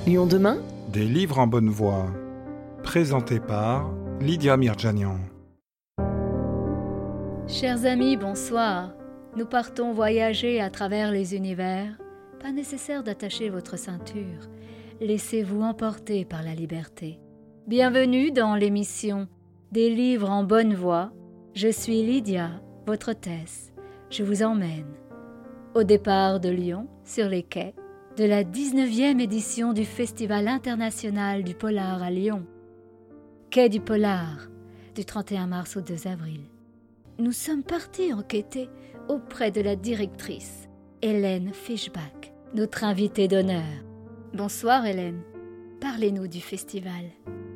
Lyon demain ? Des livres en bonne voie. Présenté par Lydia Mirjanian. Chers amis, bonsoir. Nous partons voyager à travers les univers. Pas nécessaire d'attacher votre ceinture. Laissez-vous emporter par la liberté. Bienvenue dans l'émission Des livres en bonne voie. Je suis Lydia, votre hôtesse. Je vous emmène au départ de Lyon, sur les quais, de la 19e édition du Festival international du polar à Lyon. Quai du Polar, du 31 mars au 2 avril. Nous sommes partis enquêter auprès de la directrice, Hélène Fischbach, notre invitée d'honneur. Bonsoir Hélène, parlez-nous du festival.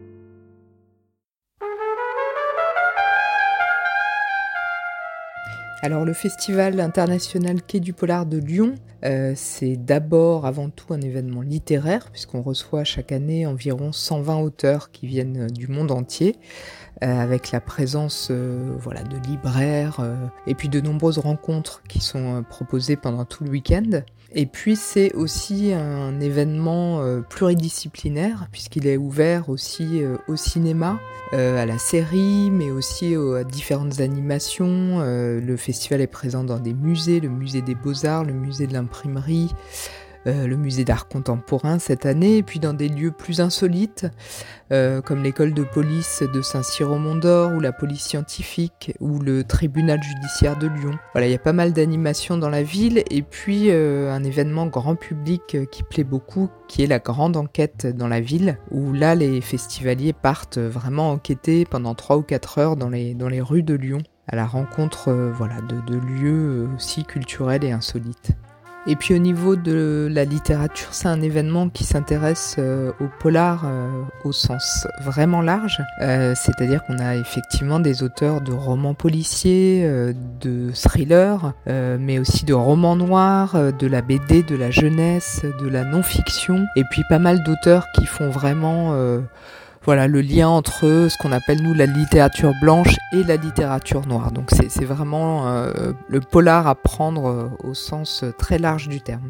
Alors le Festival international Quai du Polar de Lyon, c'est d'abord avant tout un événement littéraire puisqu'on reçoit chaque année environ 120 auteurs qui viennent du monde entier avec la présence de libraires et puis de nombreuses rencontres qui sont proposées pendant tout le week-end. Et puis c'est aussi un événement pluridisciplinaire puisqu'il est ouvert aussi au cinéma, à la série, mais aussi à différentes animations. Le festival est présent dans des musées, le musée des Beaux-Arts, le musée de l'imprimerie, le musée d'art contemporain cette année, et puis dans des lieux plus insolites, comme l'école de police de Saint-Cyr-au-Mont-d'Or, ou la police scientifique, ou le tribunal judiciaire de Lyon. Voilà, il y a pas mal d'animations dans la ville, et puis un événement grand public qui plaît beaucoup, qui est la grande enquête dans la ville, où là les festivaliers partent vraiment enquêter pendant 3 ou 4 heures dans les rues de Lyon, à la rencontre de lieux aussi culturels et insolites. Et puis au niveau de la littérature, c'est un événement qui s'intéresse au polar au sens vraiment large. C'est-à-dire qu'on a effectivement des auteurs de romans policiers, de thrillers, mais aussi de romans noirs, de la BD, de la jeunesse, de la non-fiction. Et puis pas mal d'auteurs qui font vraiment le lien entre ce qu'on appelle nous la littérature blanche et la littérature noire. Donc c'est vraiment le polar à prendre au sens très large du terme.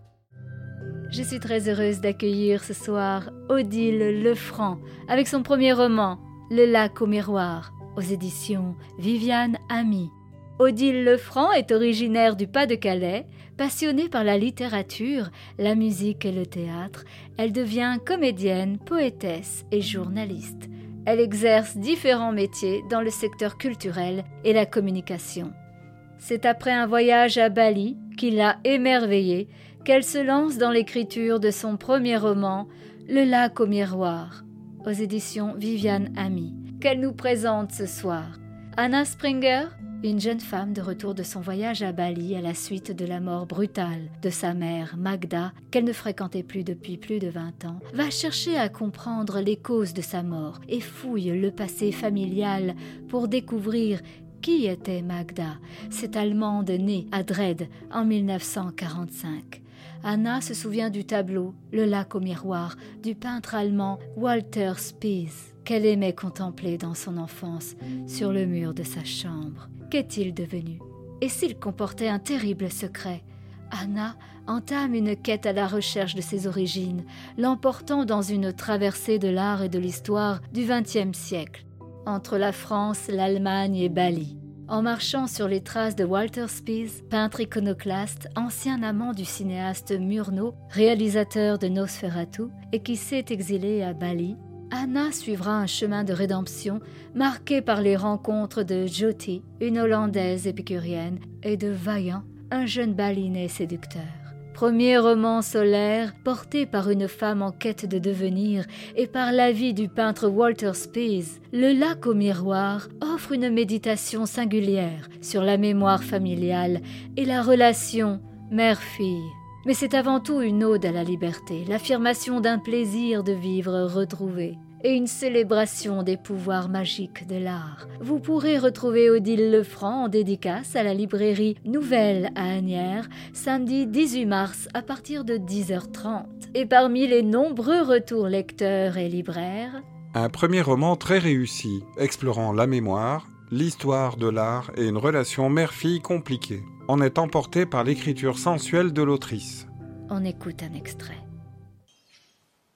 Je suis très heureuse d'accueillir ce soir Odile Lefranc avec son premier roman, Le lac au miroir, aux éditions Viviane Ami. Odile Lefranc est originaire du Pas-de-Calais. Passionnée par la littérature, la musique et le théâtre, elle devient comédienne, poétesse et journaliste. Elle exerce différents métiers dans le secteur culturel et la communication. C'est après un voyage à Bali qui l'a émerveillée qu'elle se lance dans l'écriture de son premier roman, Le lac au miroir, aux éditions Viviane Ami, qu'elle nous présente ce soir. Anna Springer, une jeune femme de retour de son voyage à Bali à la suite de la mort brutale de sa mère, Magda, qu'elle ne fréquentait plus depuis plus de 20 ans, va chercher à comprendre les causes de sa mort et fouille le passé familial pour découvrir qui était Magda, cette Allemande née à Dresde en 1945. Anna se souvient du tableau « Le lac au miroir » du peintre allemand Walter Spies, qu'elle aimait contempler dans son enfance sur le mur de sa chambre. Qu'est-il devenu ? Et s'il comportait un terrible secret ? Anna entame une quête à la recherche de ses origines, l'emportant dans une traversée de l'art et de l'histoire du XXe siècle, entre la France, l'Allemagne et Bali. En marchant sur les traces de Walter Spies, peintre iconoclaste, ancien amant du cinéaste Murnau, réalisateur de Nosferatu, et qui s'est exilé à Bali, Anna suivra un chemin de rédemption marqué par les rencontres de Jyoti, une Hollandaise épicurienne, et de Vaillant, un jeune balinais séducteur. Premier roman solaire porté par une femme en quête de devenir et par la vie du peintre Walter Spies, Le lac au miroir offre une méditation singulière sur la mémoire familiale et la relation mère-fille. Mais c'est avant tout une ode à la liberté, l'affirmation d'un plaisir de vivre retrouvé et une célébration des pouvoirs magiques de l'art. Vous pourrez retrouver Odile Lefranc en dédicace à la librairie Nouvelle à Asnières, samedi 18 mars à partir de 10h30. Et parmi les nombreux retours lecteurs et libraires, un premier roman très réussi, explorant la mémoire, l'histoire de l'art et une relation mère-fille compliquée. On est emporté par l'écriture sensuelle de l'autrice. On écoute un extrait.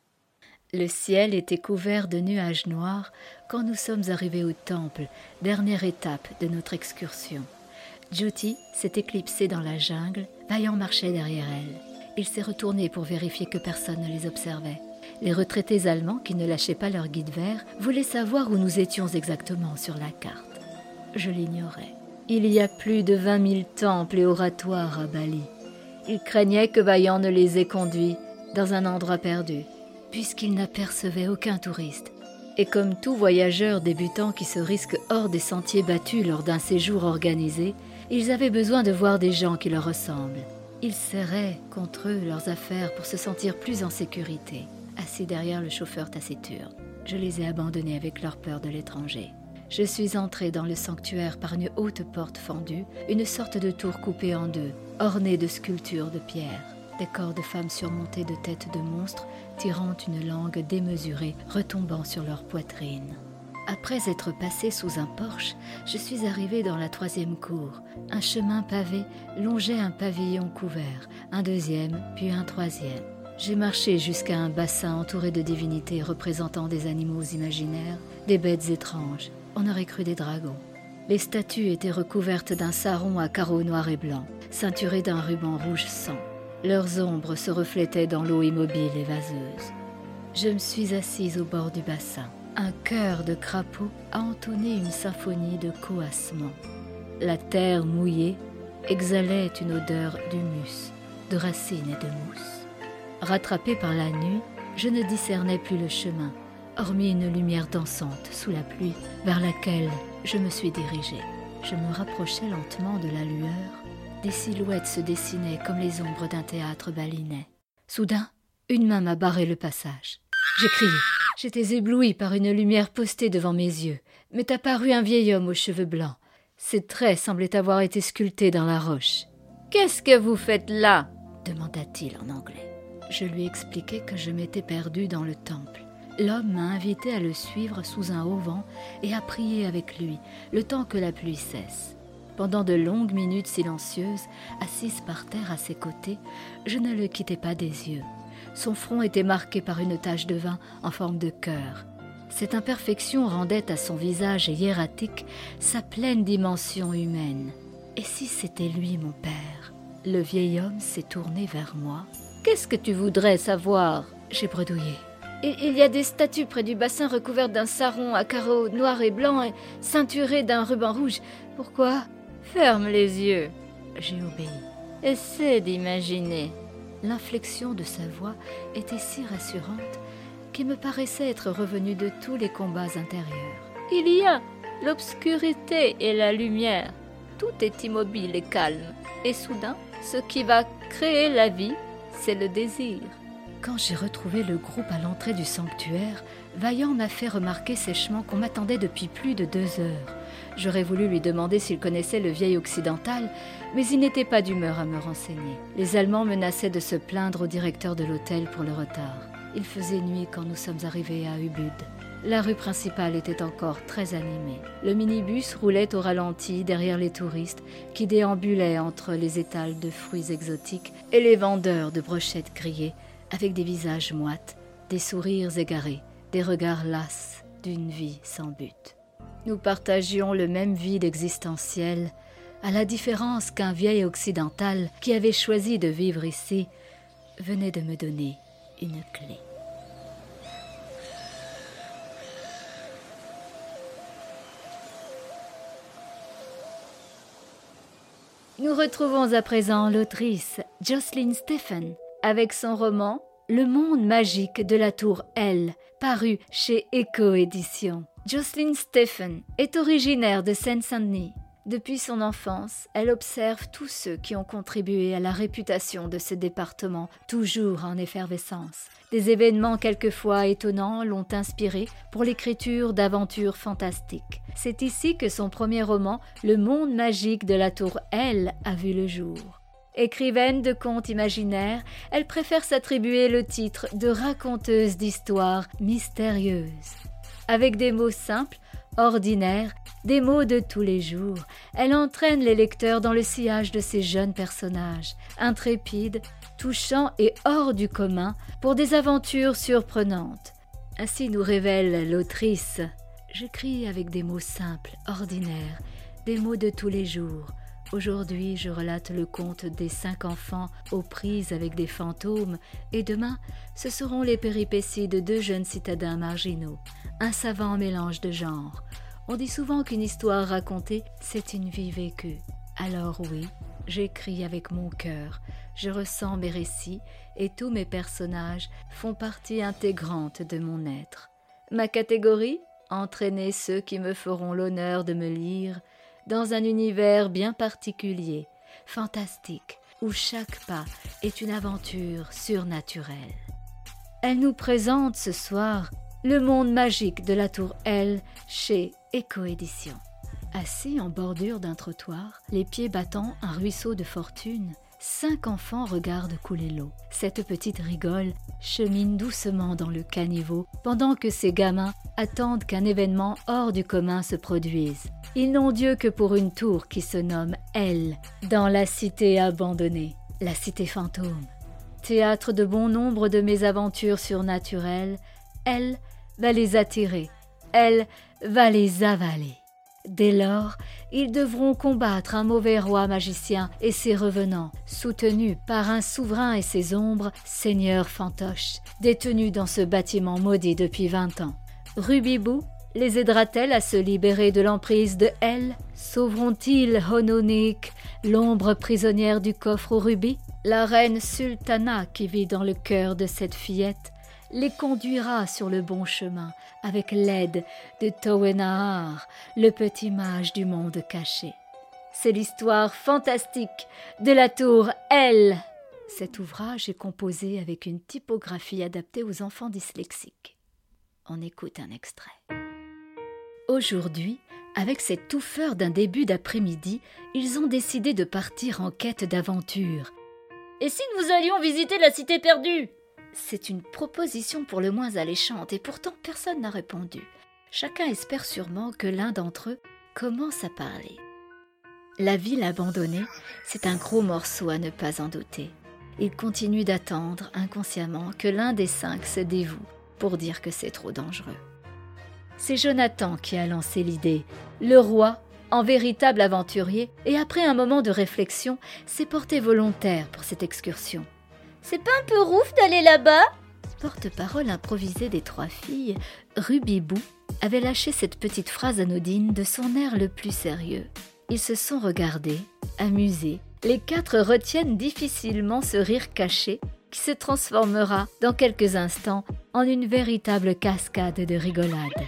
Le ciel était couvert de nuages noirs quand nous sommes arrivés au temple, dernière étape de notre excursion. Juti s'est éclipsée dans la jungle, Vaillant marchait derrière elle. Il s'est retourné pour vérifier que personne ne les observait. Les retraités allemands, qui ne lâchaient pas leur guide vert, voulaient savoir où nous étions exactement sur la carte. Je l'ignorais. Il y a plus de 20 000 temples et oratoires à Bali. Ils craignaient que Vaillant ne les ait conduits dans un endroit perdu, puisqu'il n'apercevait aucun touriste. Et comme tout voyageur débutant qui se risque hors des sentiers battus lors d'un séjour organisé, ils avaient besoin de voir des gens qui leur ressemblent. Ils serraient contre eux leurs affaires pour se sentir plus en sécurité, assis derrière le chauffeur taciturne. Je les ai abandonnés avec leur peur de l'étranger. Je suis entrée dans le sanctuaire par une haute porte fendue, une sorte de tour coupée en deux, ornée de sculptures de pierre. Des corps de femmes surmontés de têtes de monstres, tirant une langue démesurée, retombant sur leur poitrine. Après être passée sous un porche, je suis arrivée dans la 3e cour. Un chemin pavé longeait un pavillon couvert, un 2e, puis un 3e. J'ai marché jusqu'à un bassin entouré de divinités représentant des animaux imaginaires, des bêtes étranges. On aurait cru des dragons. Les statues étaient recouvertes d'un sarrau à carreaux noirs et blancs, ceinturées d'un ruban rouge sang. Leurs ombres se reflétaient dans l'eau immobile et vaseuse. Je me suis assise au bord du bassin. Un chœur de crapauds a entonné une symphonie de coassements. La terre mouillée exhalait une odeur d'humus, de racines et de mousse. Rattrapée par la nuit, je ne discernais plus le chemin, hormis une lumière dansante sous la pluie vers laquelle je me suis dirigée. Je me rapprochais lentement de la lueur. Des silhouettes se dessinaient comme les ombres d'un théâtre balinais. Soudain, une main m'a barré le passage. J'ai crié. J'étais éblouie par une lumière postée devant mes yeux. M'est apparu un vieil homme aux cheveux blancs. Ses traits semblaient avoir été sculptés dans la roche. « Qu'est-ce que vous faites là ?» demanda-t-il en anglais. Je lui expliquai que je m'étais perdue dans le temple. L'homme m'a invité à le suivre sous un auvent et à prier avec lui, le temps que la pluie cesse. Pendant de longues minutes silencieuses, assise par terre à ses côtés, je ne le quittais pas des yeux. Son front était marqué par une tache de vin en forme de cœur. Cette imperfection rendait à son visage hiératique sa pleine dimension humaine. Et si c'était lui, mon père ? Le vieil homme s'est tourné vers moi. « Qu'est-ce que tu voudrais savoir ?» J'ai bredouillé. « Il y a des statues près du bassin recouvertes d'un sarrau à carreaux noirs et blancs et ceinturées d'un ruban rouge. Pourquoi ? Ferme les yeux. » J'ai obéi. « Essaie d'imaginer. » L'inflexion de sa voix était si rassurante qu'il me paraissait être revenu de tous les combats intérieurs. « Il y a l'obscurité et la lumière. Tout est immobile et calme. Et soudain, ce qui va créer la vie, c'est le désir. » Quand j'ai retrouvé le groupe à l'entrée du sanctuaire, Vaillant m'a fait remarquer sèchement qu'on m'attendait depuis plus de 2 heures. J'aurais voulu lui demander s'il connaissait le vieil occidental, mais il n'était pas d'humeur à me renseigner. Les Allemands menaçaient de se plaindre au directeur de l'hôtel pour le retard. Il faisait nuit quand nous sommes arrivés à Ubud. La rue principale était encore très animée. Le minibus roulait au ralenti derrière les touristes qui déambulaient entre les étals de fruits exotiques et les vendeurs de brochettes grillées avec des visages moites, des sourires égarés, des regards lasses d'une vie sans but. Nous partagions le même vide existentiel, à la différence qu'un vieil occidental qui avait choisi de vivre ici venait de me donner une clé. Nous retrouvons à présent l'autrice Jocelyn Stephen avec son roman « Le monde magique de la tour L », paru chez Echo Éditions. Jocelyn Stephen est originaire de Seine-Saint-Denis. Depuis son enfance, elle observe tous ceux qui ont contribué à la réputation de ce département, toujours en effervescence. Des événements quelquefois étonnants l'ont inspirée pour l'écriture d'aventures fantastiques. C'est ici que son premier roman, Le monde magique de la tour L, a vu le jour. Écrivaine de contes imaginaires, elle préfère s'attribuer le titre de raconteuse d'histoires mystérieuses. Avec des mots simples, ordinaires, des mots de tous les jours, elle entraîne les lecteurs dans le sillage de ces jeunes personnages, intrépides, touchants et hors du commun, pour des aventures surprenantes. Ainsi nous révèle l'autrice. J'écris avec des mots simples, ordinaires, des mots de tous les jours. Aujourd'hui, je relate le conte des 5 enfants aux prises avec des fantômes, et demain, ce seront les péripéties de 2 jeunes citadins marginaux, un savant mélange de genres. On dit souvent qu'une histoire racontée, c'est une vie vécue. Alors oui, j'écris avec mon cœur, je ressens mes récits, et tous mes personnages font partie intégrante de mon être. Ma catégorie ? Entraîner ceux qui me feront l'honneur de me lire dans un univers bien particulier, fantastique, où chaque pas est une aventure surnaturelle. Elle nous présente ce soir le monde magique de la tour L chez Écoédition. Assis en bordure d'un trottoir, les pieds battant un ruisseau de fortune, 5 enfants regardent couler l'eau. Cette petite rigole chemine doucement dans le caniveau pendant que ces gamins attendent qu'un événement hors du commun se produise. Ils n'ont Dieu que pour une tour qui se nomme L, dans la cité abandonnée, la cité fantôme. Théâtre de bon nombre de mésaventures surnaturelles, elle va les attirer, elle va les avaler. Dès lors, ils devront combattre un mauvais roi magicien et ses revenants, soutenus par un souverain et ses ombres, seigneurs fantoches, détenus dans ce bâtiment maudit depuis 20 ans. Rubibou les aidera-t-elle à se libérer de l'emprise de Elle? Sauveront-ils Hononik, l'ombre prisonnière du coffre au rubis? La reine Sultana, qui vit dans le cœur de cette fillette, les conduira sur le bon chemin avec l'aide de Towenahar, le petit mage du monde caché. C'est l'histoire fantastique de la tour L. Cet ouvrage est composé avec une typographie adaptée aux enfants dyslexiques. On écoute un extrait. Aujourd'hui, avec cette touffeur d'un début d'après-midi, ils ont décidé de partir en quête d'aventure. Et si nous allions visiter la cité perdue ? C'est une proposition pour le moins alléchante et pourtant personne n'a répondu. Chacun espère sûrement que l'un d'entre eux commence à parler. La ville abandonnée, c'est un gros morceau à ne pas en douter. Ils continuent d'attendre inconsciemment que l'un des 5 se dévoue pour dire que c'est trop dangereux. C'est Jonathan qui a lancé l'idée. Le roi, en véritable aventurier, et après un moment de réflexion, s'est porté volontaire pour cette excursion. C'est pas un peu rouf d'aller là-bas ? Porte-parole improvisée des 3 filles, Rubibou avait lâché cette petite phrase anodine de son air le plus sérieux. Ils se sont regardés, amusés. Les 4 retiennent difficilement ce rire caché qui se transformera dans quelques instants en une véritable cascade de rigolade.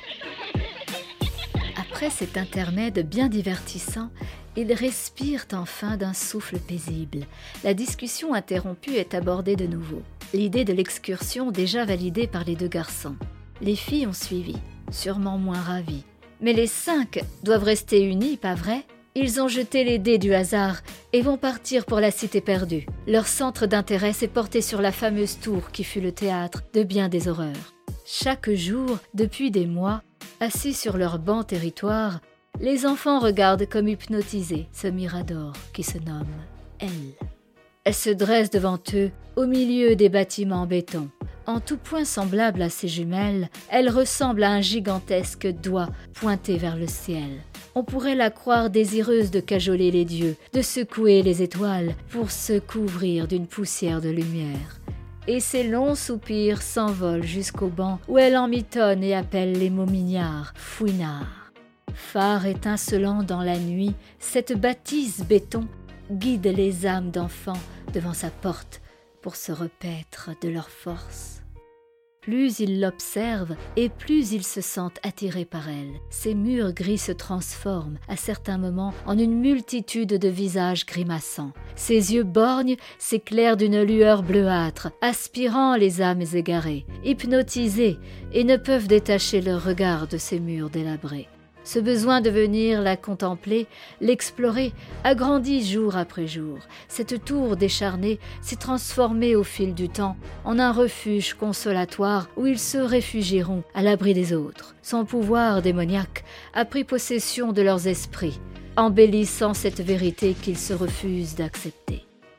Après cet intermède bien divertissant, ils respirent enfin d'un souffle paisible. La discussion interrompue est abordée de nouveau. L'idée de l'excursion déjà validée par les 2 garçons. Les filles ont suivi, sûrement moins ravies. Mais les 5 doivent rester unis, pas vrai ? Ils ont jeté les dés du hasard et vont partir pour la cité perdue. Leur centre d'intérêt s'est porté sur la fameuse tour qui fut le théâtre de bien des horreurs. Chaque jour, depuis des mois, assis sur leur banc territoire, les enfants regardent comme hypnotisés ce mirador qui se nomme Elle. Elle se dresse devant eux au milieu des bâtiments béton. En tout point semblable à ses jumelles, elle ressemble à un gigantesque doigt pointé vers le ciel. On pourrait la croire désireuse de cajoler les dieux, de secouer les étoiles pour se couvrir d'une poussière de lumière. Et ses longs soupirs s'envolent jusqu'au banc où elle en mitonne et appelle les mots mignards, fouinards. Phare étincelant dans la nuit, cette bâtisse béton guide les âmes d'enfants devant sa porte pour se repaître de leur force. Plus ils l'observent et plus ils se sentent attirés par elle. Ces murs gris se transforment à certains moments en une multitude de visages grimaçants. Ses yeux borgnes s'éclairent d'une lueur bleuâtre, aspirant les âmes égarées, hypnotisées et ne peuvent détacher leur regard de ces murs délabrés. Ce besoin de venir la contempler, l'explorer, a grandi jour après jour. Cette tour décharnée s'est transformée au fil du temps en un refuge consolatoire où ils se réfugieront à l'abri des autres. Son pouvoir démoniaque a pris possession de leurs esprits, embellissant cette vérité qu'ils se refusent d'accepter.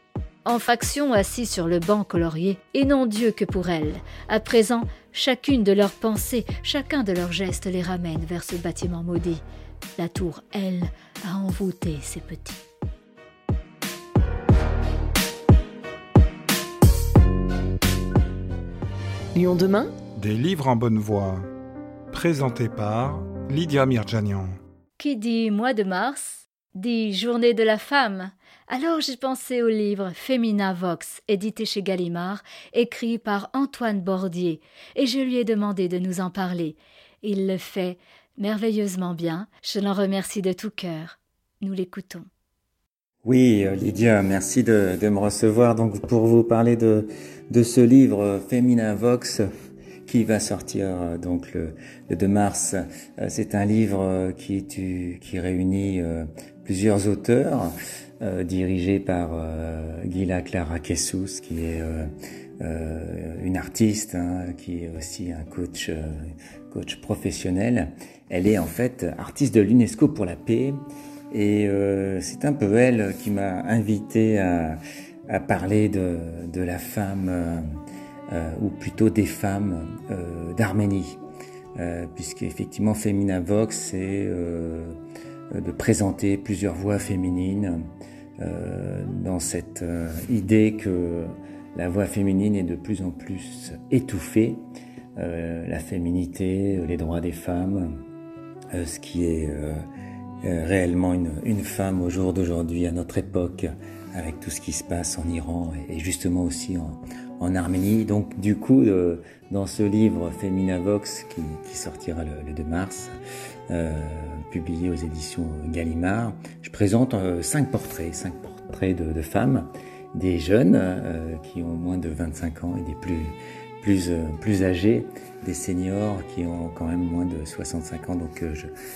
en faction assis sur le banc colorié, et n'ont Dieu que pour elles. À présent, chacune de leurs pensées, chacun de leurs gestes les ramène vers ce bâtiment maudit. La tour, elle, a envoûté ses petits. Lyon demain ? Des livres en bonne voie. Présenté par Lydia Mirjanian. Qui dit mois de mars, dit journée de la femme. Alors j'ai pensé au livre Femina Vox, édité chez Gallimard, écrit par Antoine Bordier, et je lui ai demandé de nous en parler. Il le fait merveilleusement bien, je l'en remercie de tout cœur. Nous l'écoutons. Oui, Lydia, merci de me recevoir donc pour vous parler de ce livre Femina Vox qui va sortir donc le 2 mars. C'est un livre qui réunit plusieurs auteurs, dirigé par Gila Clara Kessous, qui est une artiste, qui est aussi un coach professionnel. Elle est en fait artiste de l'UNESCO pour la paix, et c'est un peu elle qui m'a invité à parler de la femme, ou plutôt des femmes d'Arménie, puisqu'effectivement Femina Vox, c'est de présenter plusieurs voix féminines dans cette idée que la voix féminine est de plus en plus étouffée, la féminité, les droits des femmes, ce qui est réellement une femme au jour d'aujourd'hui, à notre époque, avec tout ce qui se passe en Iran et justement aussi en Arménie. Donc du coup, dans ce livre Femina Vox qui sortira le 2 mars, publié aux éditions Gallimard, je présente 5 portraits de femmes, des jeunes qui ont moins de 25 ans et des plus âgés, des seniors qui ont quand même moins de 65 ans. Donc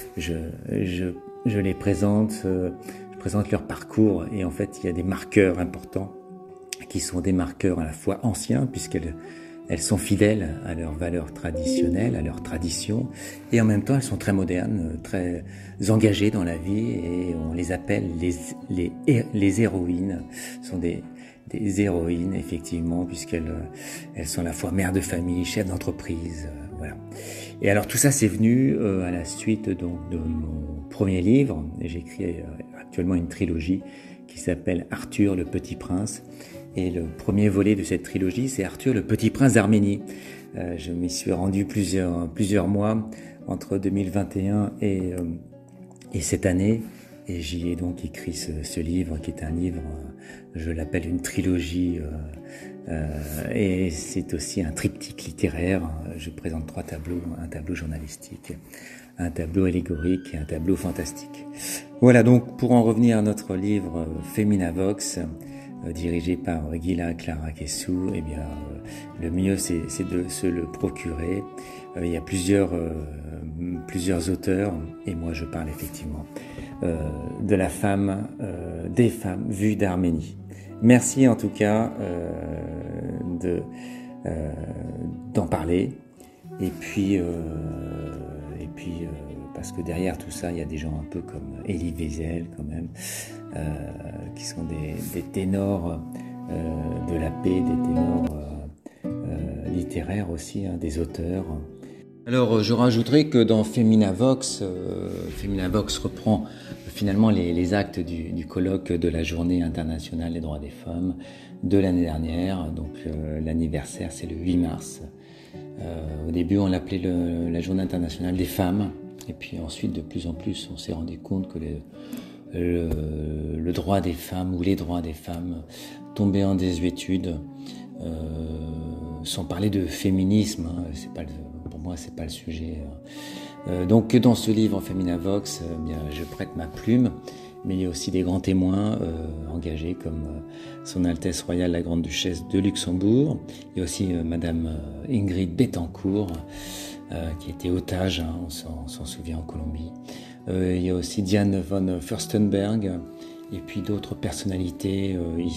je les présente, je présente leur parcours, et en fait il y a des marqueurs importants qui sont des marqueurs à la fois anciens, puisqu'elles sont fidèles à leurs valeurs traditionnelles, à leurs traditions, et en même temps elles sont très modernes, très engagées dans la vie, et on les appelle les héroïnes. Ce sont des héroïnes, effectivement, puisqu'elles sont à la fois mères de famille, chefs d'entreprise, voilà. Et alors tout ça c'est venu à la suite donc de mon premier livre. J'écris actuellement une trilogie qui s'appelle Arthur le Petit Prince. Et le premier volet de cette trilogie, c'est Arthur le Petit Prince d'Arménie. Je m'y suis rendu plusieurs mois entre 2021 et cette année. Et j'y ai donc écrit ce livre, qui est un livre, je l'appelle une trilogie, et c'est aussi un triptyque littéraire. Je présente 3 tableaux, un tableau journalistique, un tableau allégorique et un tableau fantastique. Voilà, donc pour en revenir à notre livre Femina Vox, dirigé par Gila Clara Kessous, eh bien, le mieux c'est de se le procurer. Il y a plusieurs auteurs, et moi je parle effectivement de la femme, des femmes vues d'Arménie. Merci en tout cas d'en parler, et puis parce que derrière tout ça, il y a des gens un peu comme Elie Wiesel quand même, qui sont des ténors de la paix, des ténors littéraires aussi, des auteurs. Alors je rajouterai que dans Femina Vox reprend finalement les actes du colloque de la Journée internationale des droits des femmes de l'année dernière. Donc l'anniversaire, c'est le 8 mars. Au début, on l'appelait la Journée internationale des femmes. Et puis ensuite, de plus en plus, on s'est rendu compte que le droit des femmes ou les droits des femmes tombaient en désuétude, sans parler de féminisme. Pour moi, c'est pas le sujet. Donc, dans ce livre, Femina Vox, bien, je prête ma plume, mais il y a aussi des grands témoins engagés, comme Son Altesse Royale la Grande Duchesse de Luxembourg. Il y a aussi Madame Ingrid Betancourt, qui était otage, on s'en souvient, en Colombie. Il y a aussi Diane von Furstenberg, et puis d'autres personnalités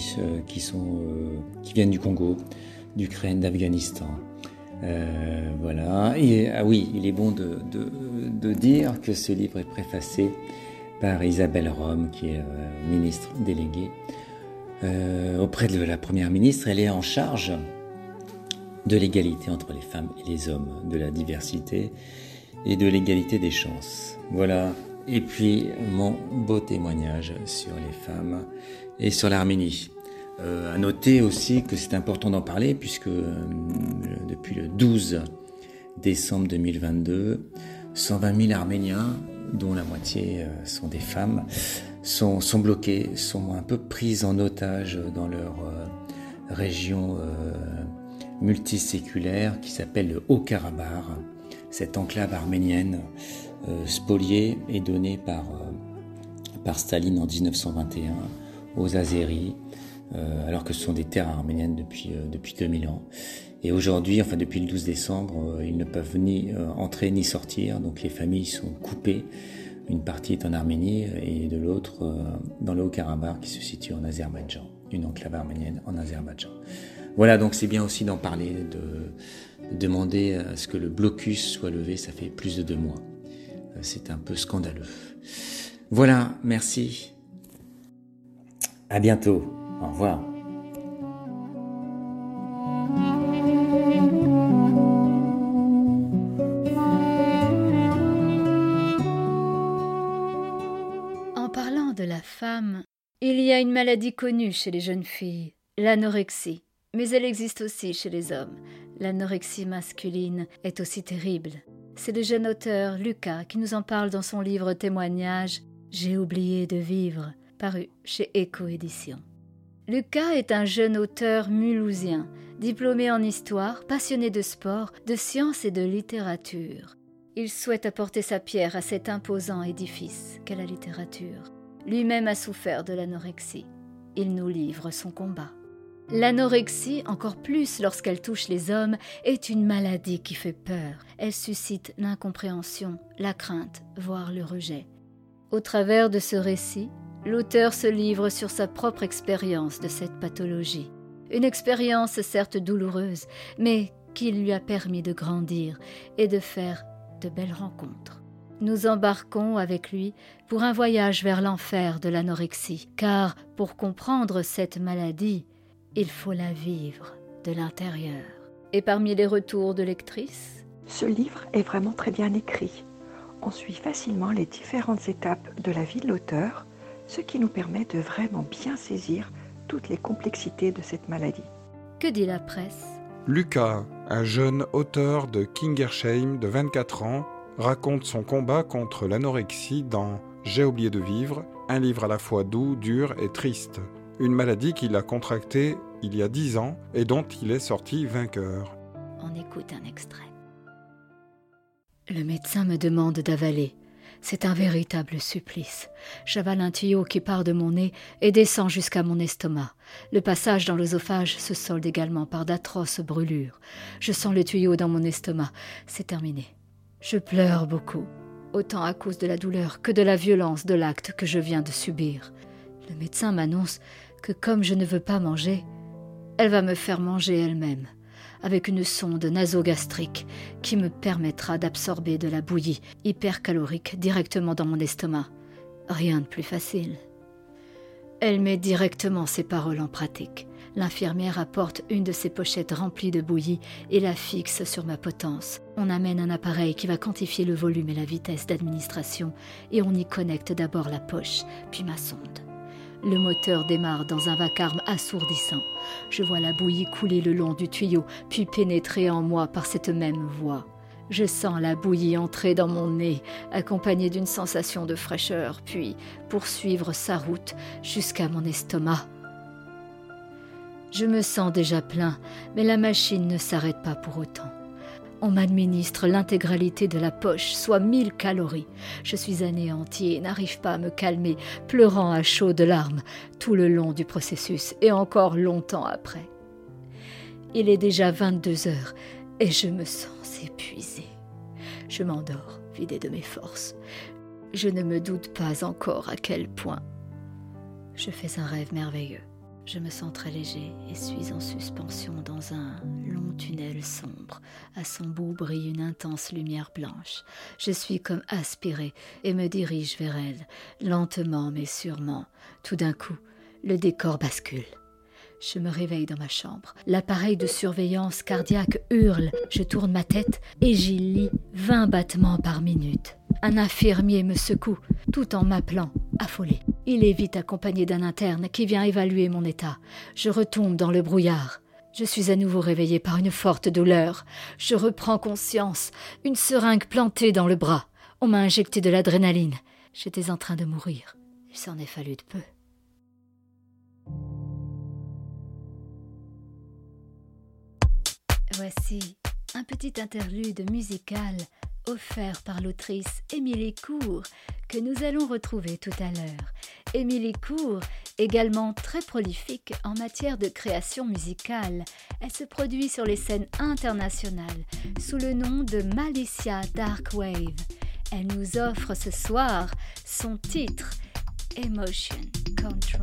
qui viennent du Congo, d'Ukraine, d'Afghanistan. Voilà. Et oui, il est bon de dire que ce livre est préfacé par Isabelle Rome, qui est ministre déléguée auprès de la Première ministre. Elle est en charge de l'égalité entre les femmes et les hommes, de la diversité et de l'égalité des chances. Voilà. Et puis, mon beau témoignage sur les femmes et sur l'Arménie. À noter aussi que c'est important d'en parler puisque depuis le 12 décembre 2022, 120 000 Arméniens, dont la moitié sont des femmes, sont bloqués, sont un peu pris en otage dans leur région multiséculaire qui s'appelle le Haut-Karabakh, cette enclave arménienne spoliée et donnée par Staline en 1921 aux Azéris, alors que ce sont des terres arméniennes depuis 2000 ans. Et aujourd'hui, enfin depuis le 12 décembre, ils ne peuvent ni entrer ni sortir, donc les familles sont coupées. Une partie est en Arménie et de l'autre dans le Haut-Karabakh qui se situe en Azerbaïdjan, une enclave arménienne en Azerbaïdjan. Voilà, donc c'est bien aussi d'en parler, de demander à ce que le blocus soit levé, ça fait plus de 2 mois. C'est un peu scandaleux. Voilà, merci. À bientôt. Au revoir. En parlant de la femme, il y a une maladie connue chez les jeunes filles, l'anorexie. Mais elle existe aussi chez les hommes. L'anorexie masculine est aussi terrible. C'est le jeune auteur Lucas qui nous en parle dans son livre témoignage « J'ai oublié de vivre », paru chez Echo Éditions. Lucas est un jeune auteur mulhousien, diplômé en histoire, passionné de sport, de sciences et de littérature. Il souhaite apporter sa pierre à cet imposant édifice qu'est la littérature. Lui-même a souffert de l'anorexie. Il nous livre son combat. L'anorexie, encore plus lorsqu'elle touche les hommes, est une maladie qui fait peur. Elle suscite l'incompréhension, la crainte, voire le rejet. Au travers de ce récit, l'auteur se livre sur sa propre expérience de cette pathologie. Une expérience certes douloureuse, mais qui lui a permis de grandir et de faire de belles rencontres. Nous embarquons avec lui pour un voyage vers l'enfer de l'anorexie, car pour comprendre cette maladie, il faut la vivre de l'intérieur. Et parmi les retours de lectrices, ce livre est vraiment très bien écrit. On suit facilement les différentes étapes de la vie de l'auteur, ce qui nous permet de vraiment bien saisir toutes les complexités de cette maladie. Que dit la presse ? Lucas, un jeune auteur de Kingersheim de 24 ans, raconte son combat contre l'anorexie dans « J'ai oublié de vivre », un livre à la fois doux, dur et triste. Une maladie qu'il a contractée il y a 10 ans et dont il est sorti vainqueur. On écoute un extrait. Le médecin me demande d'avaler. C'est un véritable supplice. J'avale un tuyau qui part de mon nez et descend jusqu'à mon estomac. Le passage dans l'œsophage se solde également par d'atroces brûlures. Je sens le tuyau dans mon estomac. C'est terminé. Je pleure beaucoup, autant à cause de la douleur que de la violence de l'acte que je viens de subir. Le médecin m'annonce que comme je ne veux pas manger, elle va me faire manger elle-même, avec une sonde nasogastrique qui me permettra d'absorber de la bouillie hypercalorique directement dans mon estomac. Rien de plus facile. Elle met directement ses paroles en pratique. L'infirmière apporte une de ses pochettes remplies de bouillie et la fixe sur ma potence. On amène un appareil qui va quantifier le volume et la vitesse d'administration et on y connecte d'abord la poche, puis ma sonde. Le moteur démarre dans un vacarme assourdissant. Je vois la bouillie couler le long du tuyau, puis pénétrer en moi par cette même voie. Je sens la bouillie entrer dans mon nez, accompagnée d'une sensation de fraîcheur, puis poursuivre sa route jusqu'à mon estomac. Je me sens déjà plein, mais la machine ne s'arrête pas pour autant. On m'administre l'intégralité de la poche, soit 1000 calories. Je suis anéantie et n'arrive pas à me calmer, pleurant à chaudes larmes tout le long du processus et encore longtemps après. Il est déjà 22 heures et je me sens épuisée. Je m'endors, vidée de mes forces. Je ne me doute pas encore à quel point. Je fais un rêve merveilleux. Je me sens très léger et suis en suspension dans un long tunnel sombre. À son bout brille une intense lumière blanche. Je suis comme aspirée et me dirige vers elle, lentement mais sûrement. Tout d'un coup, le décor bascule. Je me réveille dans ma chambre. L'appareil de surveillance cardiaque hurle. Je tourne ma tête et j'y lis 20 battements par minute. Un infirmier me secoue, tout en m'appelant, affolé. Il est vite accompagné d'un interne qui vient évaluer mon état. Je retombe dans le brouillard. Je suis à nouveau réveillée par une forte douleur. Je reprends conscience, une seringue plantée dans le bras. On m'a injecté de l'adrénaline. J'étais en train de mourir. Il s'en est fallu de peu. Voici un petit interlude musical offert par l'autrice Émilie Court que nous allons retrouver tout à l'heure. Émilie Court, également très prolifique en matière de création musicale, elle se produit sur les scènes internationales sous le nom de Malicia Darkwave. Elle nous offre ce soir son titre Emotion Control.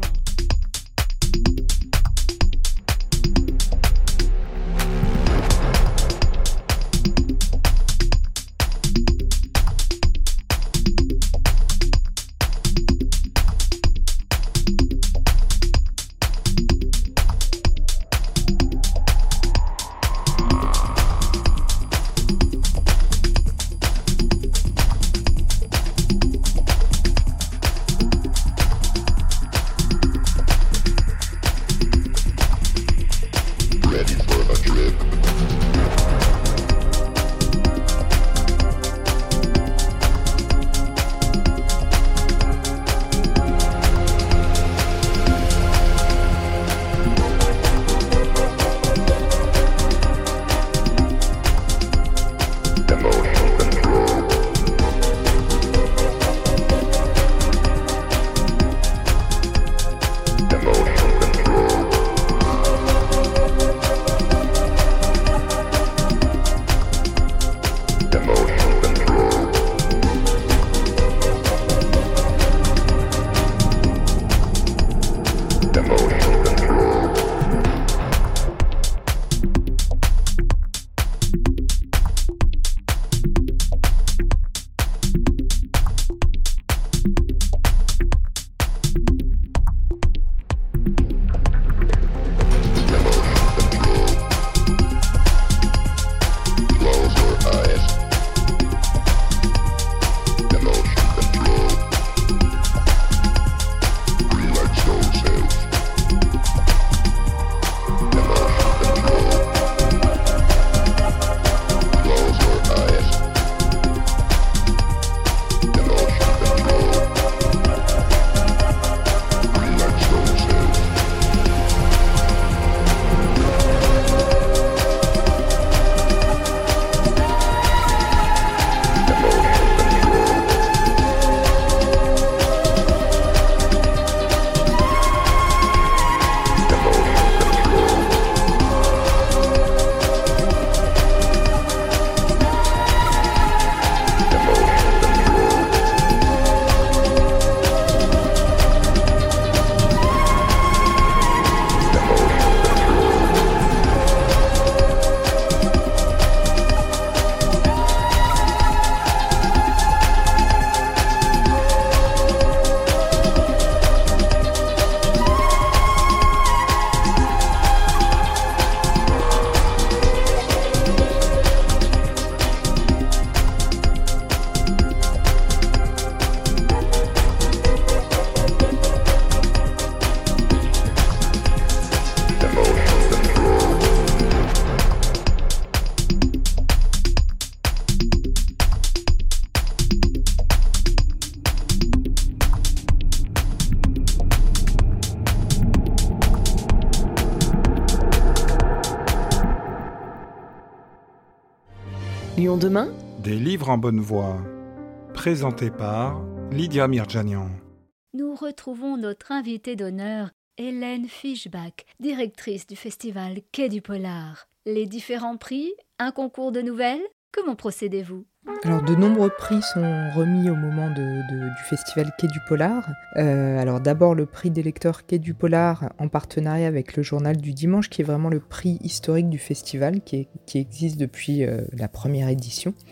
Lyon demain, des livres en bonne voie. Présenté par Lydia Mirjanian. Nous retrouvons notre invitée d'honneur, Hélène Fischbach, directrice du festival Quai du Polar. Les différents prix, un concours de nouvelles, comment procédez-vous ? Alors, de nombreux prix sont remis au moment du festival Quai du Polar. Alors, d'abord, le prix des lecteurs Quai du Polar en partenariat avec le Journal du Dimanche, qui est vraiment le prix historique du festival, qui existe depuis la première édition.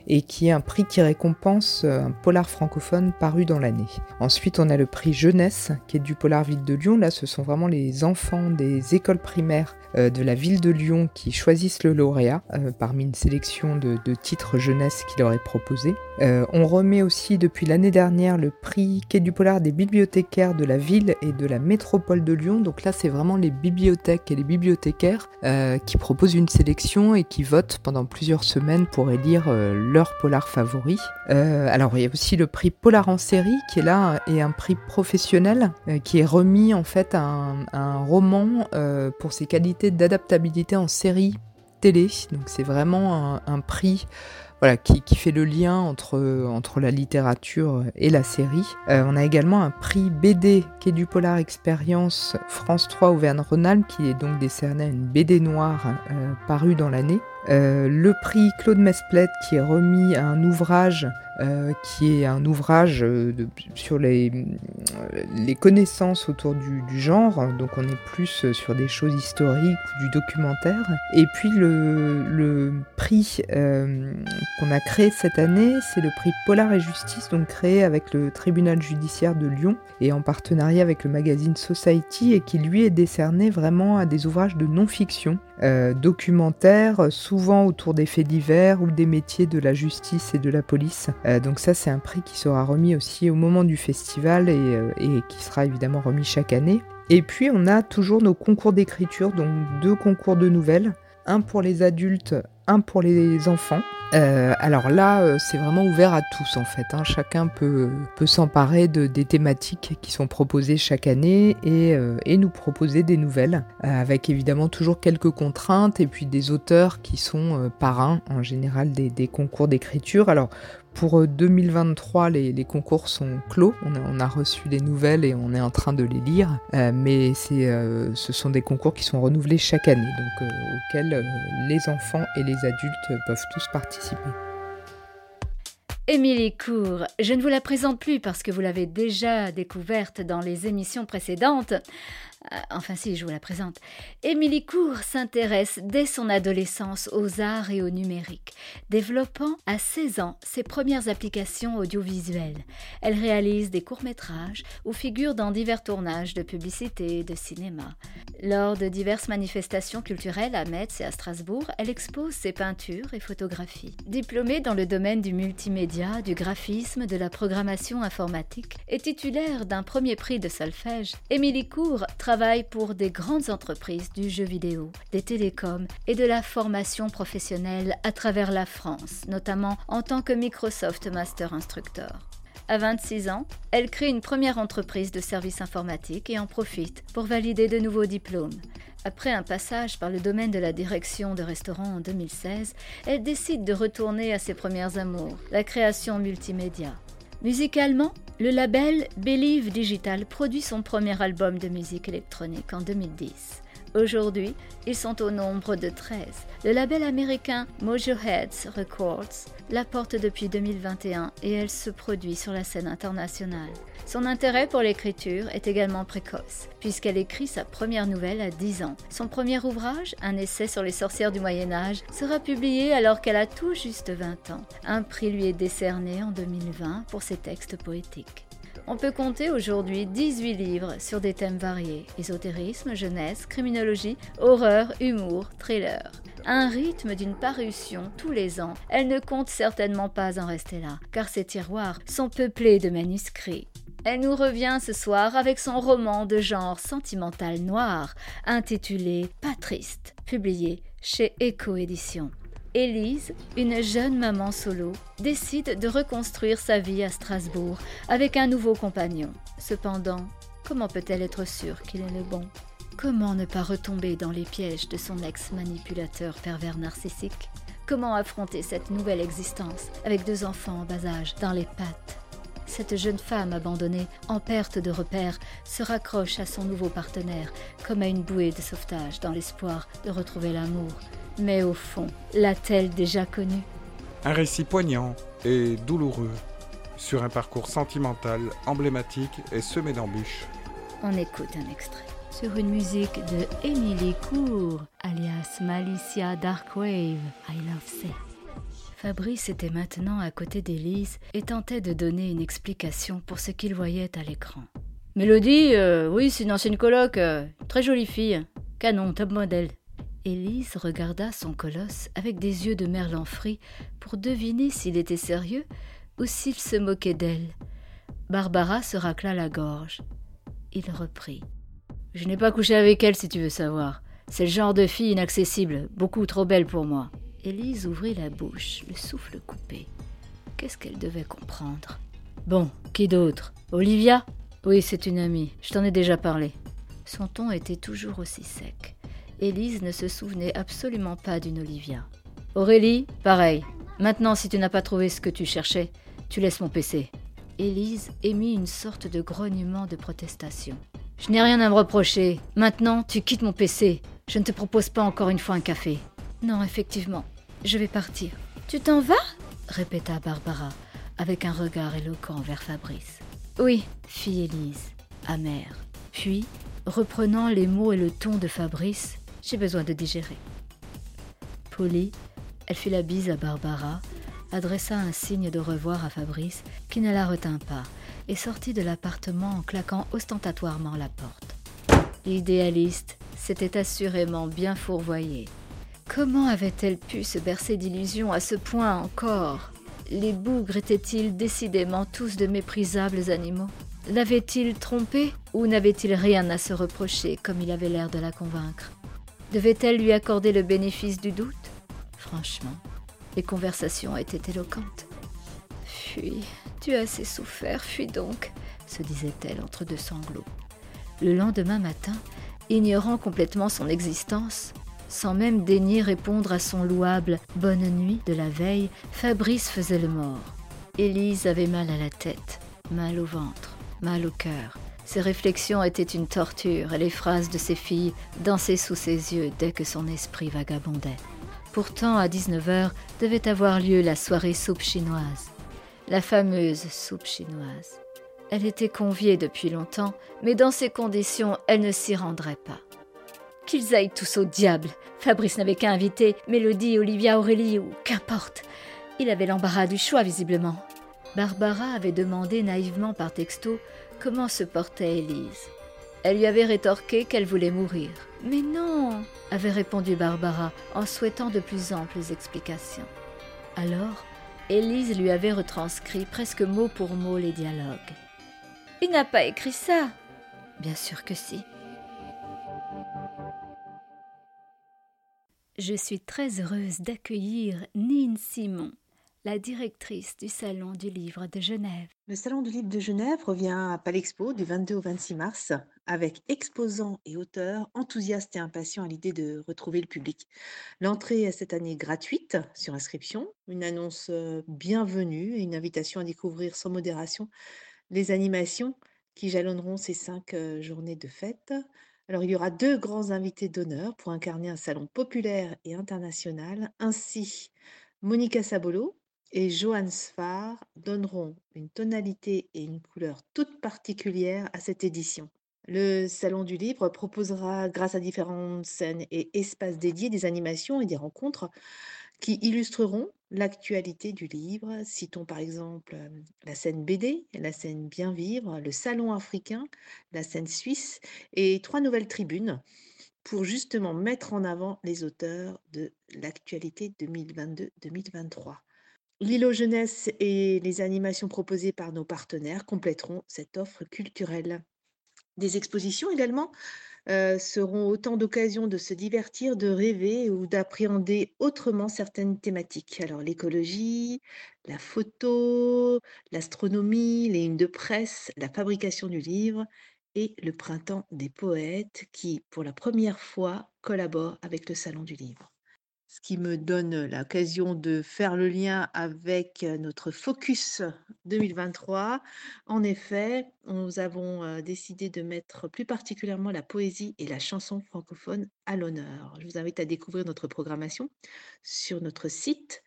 et qui est un prix qui récompense un polar francophone paru dans l'année. Ensuite, on a le prix jeunesse qui est du Polar Ville de Lyon. Là, ce sont vraiment les enfants des écoles primaires de la ville de Lyon qui choisissent le lauréat parmi une sélection de titres jeunesse qui leur est proposé. On remet aussi depuis l'année dernière le prix Quai du Polar des bibliothécaires de la ville et de la métropole de Lyon. Donc là, c'est vraiment les bibliothèques et les bibliothécaires qui proposent une sélection et qui votent pendant plusieurs semaines pour élire leur polar favori. Alors, il y a aussi le prix Polar en série qui est là et un prix professionnel qui est remis en fait à un roman pour ses qualités d'adaptabilité en série télé. Donc c'est vraiment un prix qui fait le lien entre la littérature et la série. On a également un prix BD qui est du Polar Expérience France 3 Auvergne-Rhône-Alpes qui est donc décerné à une BD noire parue dans l'année. Le prix Claude Mesplette qui est remis à un ouvrage qui est un ouvrage sur les connaissances autour du genre, donc on est plus sur des choses historiques ou du documentaire. Et puis le prix qu'on a créé cette année, c'est le prix Polar et Justice, donc créé avec le tribunal judiciaire de Lyon et en partenariat avec le magazine Society, et qui lui est décerné vraiment à des ouvrages de non-fiction, documentaires, souvent autour des faits divers ou des métiers de la justice et de la police. Donc ça, c'est un prix qui sera remis aussi au moment du festival et qui sera évidemment remis chaque année. Et puis on a toujours nos concours d'écriture, donc 2 concours de nouvelles, un pour les adultes, un pour les enfants. Alors là, c'est vraiment ouvert à tous en fait, hein. Chacun peut s'emparer des thématiques qui sont proposées chaque année et nous proposer des nouvelles, avec évidemment toujours quelques contraintes et puis des auteurs qui sont parrains en général des concours d'écriture. Alors pour 2023, les concours sont clos, on a reçu des nouvelles et on est en train de les lire, mais ce sont des concours qui sont renouvelés chaque année, donc auxquels les enfants et les adultes peuvent tous participer. Émilie Cours, je ne vous la présente plus parce que vous l'avez déjà découverte dans les émissions précédentes. Enfin si, je vous la présente. Émilie Cours s'intéresse dès son adolescence aux arts et au numérique, développant à 16 ans ses premières applications audiovisuelles. Elle réalise des courts-métrages ou figure dans divers tournages de publicité et de cinéma. Lors de diverses manifestations culturelles à Metz et à Strasbourg, elle expose ses peintures et photographies. Diplômée dans le domaine du multimédia, du graphisme, de la programmation informatique et titulaire d'un premier prix de solfège, Émilie Cours travaille pour des grandes entreprises du jeu vidéo, des télécoms et de la formation professionnelle à travers la France, notamment en tant que Microsoft Master Instructor. À 26 ans, elle crée une première entreprise de services informatiques et en profite pour valider de nouveaux diplômes. Après un passage par le domaine de la direction de restaurants en 2016, elle décide de retourner à ses premières amours, la création multimédia. Musicalement, le label Believe Digital produit son premier album de musique électronique en 2010. Aujourd'hui, ils sont au nombre de 13. Le label américain Mojo Heads Records la porte depuis 2021 et elle se produit sur la scène internationale. Son intérêt pour l'écriture est également précoce, puisqu'elle écrit sa première nouvelle à 10 ans. Son premier ouvrage, un essai sur les sorcières du Moyen-Âge, sera publié alors qu'elle a tout juste 20 ans. Un prix lui est décerné en 2020 pour ses textes poétiques. On peut compter aujourd'hui 18 livres sur des thèmes variés, ésotérisme, jeunesse, criminologie, horreur, humour, thriller. Un rythme d'une parution tous les ans, elle ne compte certainement pas en rester là, car ses tiroirs sont peuplés de manuscrits. Elle nous revient ce soir avec son roman de genre sentimental noir, intitulé Pas triste, publié chez Echo Éditions. Élise, une jeune maman solo, décide de reconstruire sa vie à Strasbourg avec un nouveau compagnon. Cependant, comment peut-elle être sûre qu'il est le bon ? Comment ne pas retomber dans les pièges de son ex-manipulateur pervers narcissique ? Comment affronter cette nouvelle existence avec 2 enfants en bas âge dans les pattes ? Cette jeune femme abandonnée, en perte de repères, se raccroche à son nouveau partenaire comme à une bouée de sauvetage dans l'espoir de retrouver l'amour. Mais au fond, l'a-t-elle déjà connu ? Un récit poignant et douloureux sur un parcours sentimental emblématique et semé d'embûches. On écoute un extrait. Sur une musique de Émilie Cours, alias Malicia Darkwave, I Love Say. Fabrice était maintenant à côté d'Élise et tentait de donner une explication pour ce qu'il voyait à l'écran. Mélodie, oui, c'est une ancienne coloc, très jolie fille, canon, top modèle. Élise regarda son colosse avec des yeux de merlan frit pour deviner s'il était sérieux ou s'il se moquait d'elle. Barbara se racla la gorge. Il reprit. Je n'ai pas couché avec elle, si tu veux savoir. C'est le genre de fille inaccessible, beaucoup trop belle pour moi. Élise ouvrit la bouche, le souffle coupé. Qu'est-ce qu'elle devait comprendre? Bon, qui d'autre? Olivia? Oui, c'est une amie, je t'en ai déjà parlé. Son ton était toujours aussi sec. Élise ne se souvenait absolument pas d'une Olivia. Aurélie, pareil. Maintenant, si tu n'as pas trouvé ce que tu cherchais, tu laisses mon PC. Élise émit une sorte de grognement de protestation. Je n'ai rien à me reprocher. Maintenant, tu quittes mon PC. Je ne te propose pas encore une fois un café. Non, effectivement, je vais partir. Tu t'en vas? Répéta Barbara, avec un regard éloquent vers Fabrice. Oui, fit Élise, amère. Puis, reprenant les mots et le ton de Fabrice, j'ai besoin de digérer. Polie, elle fit la bise à Barbara, adressa un signe de revoir à Fabrice, qui ne la retint pas, et sortit de l'appartement en claquant ostentatoirement la porte. L'idéaliste s'était assurément bien fourvoyée. Comment avait-elle pu se bercer d'illusions à ce point encore? Les bougres étaient-ils décidément tous de méprisables animaux? L'avait-il trompée ou n'avait-il rien à se reprocher comme il avait l'air de la convaincre? Devait-elle lui accorder le bénéfice du doute? Franchement, les conversations étaient éloquentes. « Fuis, tu as assez souffert, fuis donc », se disait-elle entre deux sanglots. Le lendemain matin, ignorant complètement son existence, sans même daigner répondre à son louable « bonne nuit » de la veille, Fabrice faisait le mort. Élise avait mal à la tête, mal au ventre, mal au cœur. Ses réflexions étaient une torture et les phrases de ses filles dansaient sous ses yeux dès que son esprit vagabondait. Pourtant, à 19h, devait avoir lieu la soirée soupe chinoise. La fameuse soupe chinoise. Elle était conviée depuis longtemps, mais dans ces conditions, elle ne s'y rendrait pas. Qu'ils aillent tous au diable. Fabrice n'avait qu'à inviter Mélodie, Olivia, Aurélie ou qu'importe. Il avait l'embarras du choix, visiblement. Barbara avait demandé naïvement par texto comment se portait Élise. Elle lui avait rétorqué qu'elle voulait mourir. « Mais non !» avait répondu Barbara en souhaitant de plus amples explications. Alors, Élise lui avait retranscrit presque mot pour mot les dialogues. « Il n'a pas écrit ça !»« Bien sûr que si. » Je suis très heureuse d'accueillir Nine Simon, la directrice du Salon du Livre de Genève. Le Salon du Livre de Genève revient à Palexpo du 22 au 26 mars avec exposants et auteurs enthousiastes et impatients à l'idée de retrouver le public. L'entrée est cette année gratuite sur inscription, une annonce bienvenue et une invitation à découvrir sans modération les animations qui jalonneront ces 5 journées de fête. Alors, il y aura 2 grands invités d'honneur pour incarner un salon populaire et international. Ainsi, Monica Sabolo et Johan Sfar donneront une tonalité et une couleur toute particulière à cette édition. Le Salon du Livre proposera, grâce à différentes scènes et espaces dédiés, des animations et des rencontres qui illustreront l'actualité du livre. Citons par exemple la scène BD, la scène Bien Vivre, le Salon africain, la scène suisse et 3 nouvelles tribunes pour justement mettre en avant les auteurs de l'actualité 2022-2023. L'îlot jeunesse et les animations proposées par nos partenaires compléteront cette offre culturelle. Des expositions également seront autant d'occasions de se divertir, de rêver ou d'appréhender autrement certaines thématiques. Alors l'écologie, la photo, l'astronomie, les lignes de presse, la fabrication du livre et le printemps des poètes qui, pour la première fois, collabore avec le Salon du Livre. Ce qui me donne l'occasion de faire le lien avec notre Focus 2023. En effet, nous avons décidé de mettre plus particulièrement la poésie et la chanson francophone à l'honneur. Je vous invite à découvrir notre programmation sur notre site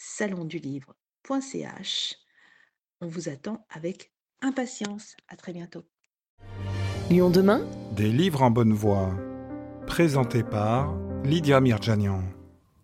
salondulivre.ch. On vous attend avec impatience. À très bientôt. Lyon demain, Des livres en bonne voie. Présenté par Lydia Mirjanian.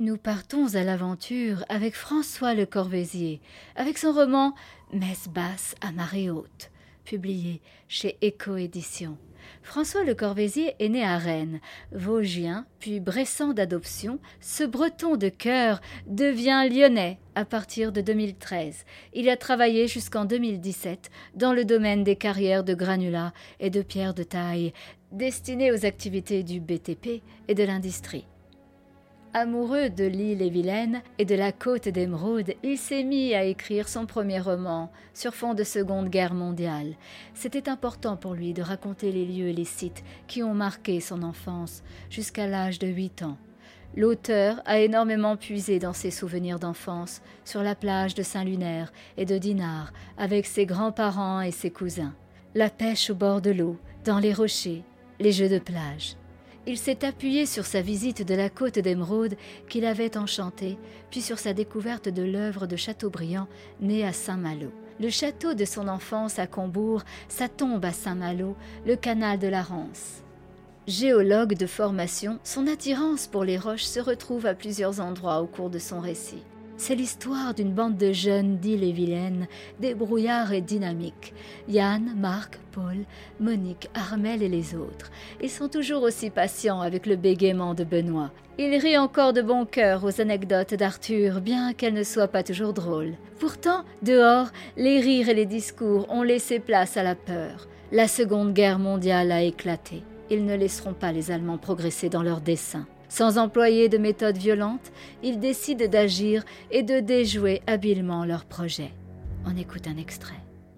Nous partons à l'aventure avec François Le Corvézier, avec son roman « Messe basse à marée haute », publié chez Éco-Éditions. François Le Corvézier est né à Rennes, Vosgien, puis Bressan d'adoption. Ce breton de cœur devient lyonnais à partir de 2013. Il a travaillé jusqu'en 2017 dans le domaine des carrières de granulats et de pierres de taille, destinées aux activités du BTP et de l'industrie. Amoureux de l'Île-et-Vilaine et de la côte d'Émeraude, il s'est mis à écrire son premier roman sur fond de Seconde Guerre mondiale. C'était important pour lui de raconter les lieux et les sites qui ont marqué son enfance jusqu'à l'âge de 8 ans. L'auteur a énormément puisé dans ses souvenirs d'enfance sur la plage de Saint-Lunaire et de Dinard avec ses grands-parents et ses cousins. La pêche au bord de l'eau, dans les rochers, les jeux de plage. Il s'est appuyé sur sa visite de la côte d'Émeraude qu'il avait enchantée, puis sur sa découverte de l'œuvre de Chateaubriand, né à Saint-Malo. Le château de son enfance à Combourg, sa tombe à Saint-Malo, le canal de la Rance. Géologue de formation, son attirance pour les roches se retrouve à plusieurs endroits au cours de son récit. C'est l'histoire d'une bande de jeunes d'Île-et-Vilaine, débrouillards et dynamiques. Yann, Marc, Paul, Monique, Armel et les autres. Ils sont toujours aussi patients avec le bégaiement de Benoît. Il rit encore de bon cœur aux anecdotes d'Arthur, bien qu'elles ne soient pas toujours drôles. Pourtant, dehors, les rires et les discours ont laissé place à la peur. La Seconde Guerre mondiale a éclaté. Ils ne laisseront pas les Allemands progresser dans leurs desseins. Sans employer de méthodes violentes, ils décident d'agir et de déjouer habilement leurs projets. On écoute un extrait.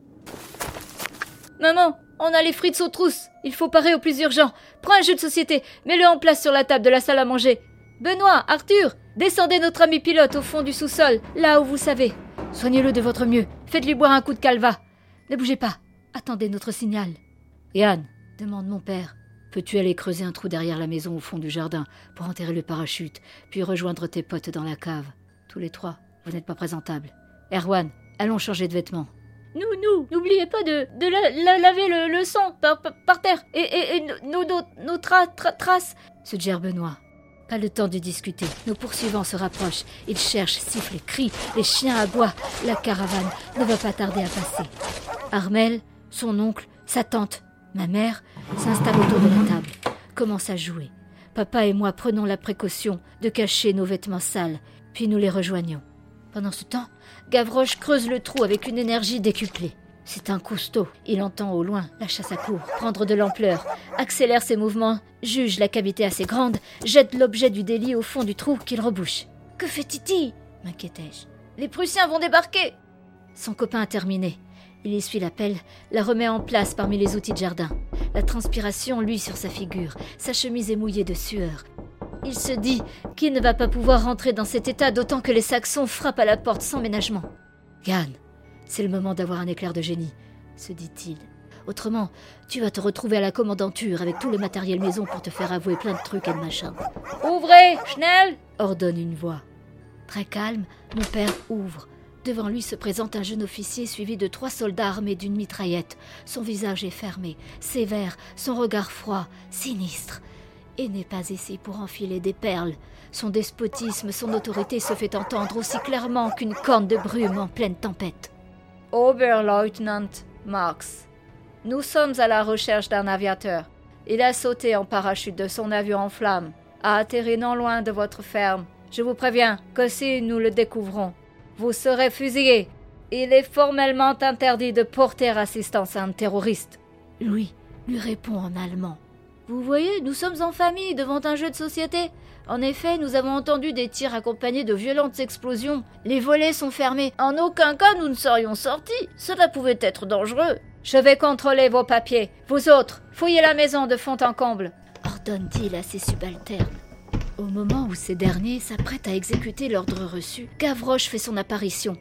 « Maman, on a les frites aux trousses. Il faut parer au plus urgent. Prends un jeu de société, mets-le en place sur la table de la salle à manger. Benoît, Arthur, descendez notre ami pilote au fond du sous-sol, là où vous savez. Soignez-le de votre mieux. Faites-lui boire un coup de calva. Ne bougez pas. Attendez notre signal. »« Yann, demande mon père. Peux-tu aller creuser un trou derrière la maison au fond du jardin pour enterrer le parachute, puis rejoindre tes potes dans la cave? Tous les trois, vous n'êtes pas présentables. Erwan, allons changer de vêtements. »« N'oubliez pas de laver le sang par terre et nos traces, suggère Benoît. Pas le temps de discuter. Nos poursuivants se rapprochent. Ils cherchent, sifflent, crient. Les chiens aboient. La caravane ne va pas tarder à passer. Armel, son oncle, sa tante, ma mère s'installe autour de la table, commence à jouer. Papa et moi prenons la précaution de cacher nos vêtements sales, puis nous les rejoignons. Pendant ce temps, Gavroche creuse le trou avec une énergie décuplée. C'est un costaud. Il entend au loin la chasse à courre prendre de l'ampleur, accélère ses mouvements, juge la cavité assez grande, jette l'objet du délit au fond du trou qu'il rebouche. « Que fait Titi ?» m'inquiétai-je. « Les Prussiens vont débarquer !» Son copain a terminé. Il essuie la pelle, la remet en place parmi les outils de jardin. La transpiration luit sur sa figure, sa chemise est mouillée de sueur. Il se dit qu'il ne va pas pouvoir rentrer dans cet état, d'autant que les Saxons frappent à la porte sans ménagement. « Yann, c'est le moment d'avoir un éclair de génie, » se dit-il. « Autrement, tu vas te retrouver à la commandanture avec tout le matériel maison pour te faire avouer plein de trucs et de machins. »« Ouvrez, Schnell !» ordonne une voix. Très calme, mon père ouvre. Devant lui se présente un jeune officier suivi de 3 soldats armés d'une mitraillette. Son visage est fermé, sévère, son regard froid, sinistre. Et n'est pas ici pour enfiler des perles. Son despotisme, son autorité se fait entendre aussi clairement qu'une corne de brume en pleine tempête. « Oberleutnant Marx, nous sommes à la recherche d'un aviateur. Il a sauté en parachute de son avion en flammes, a atterri non loin de votre ferme. Je vous préviens que si nous le découvrons, vous serez fusillé. Il est formellement interdit de porter assistance à un terroriste. » Louis lui répond en allemand. « Vous voyez, nous sommes en famille devant un jeu de société. En effet, nous avons entendu des tirs accompagnés de violentes explosions. Les volets sont fermés. En aucun cas nous ne serions sortis. Cela pouvait être dangereux. Je vais contrôler vos papiers. Vous autres, fouillez la maison de fond en comble, » ordonne-t-il à ses subalternes. Au moment où ces derniers s'apprêtent à exécuter l'ordre reçu, Gavroche fait son apparition.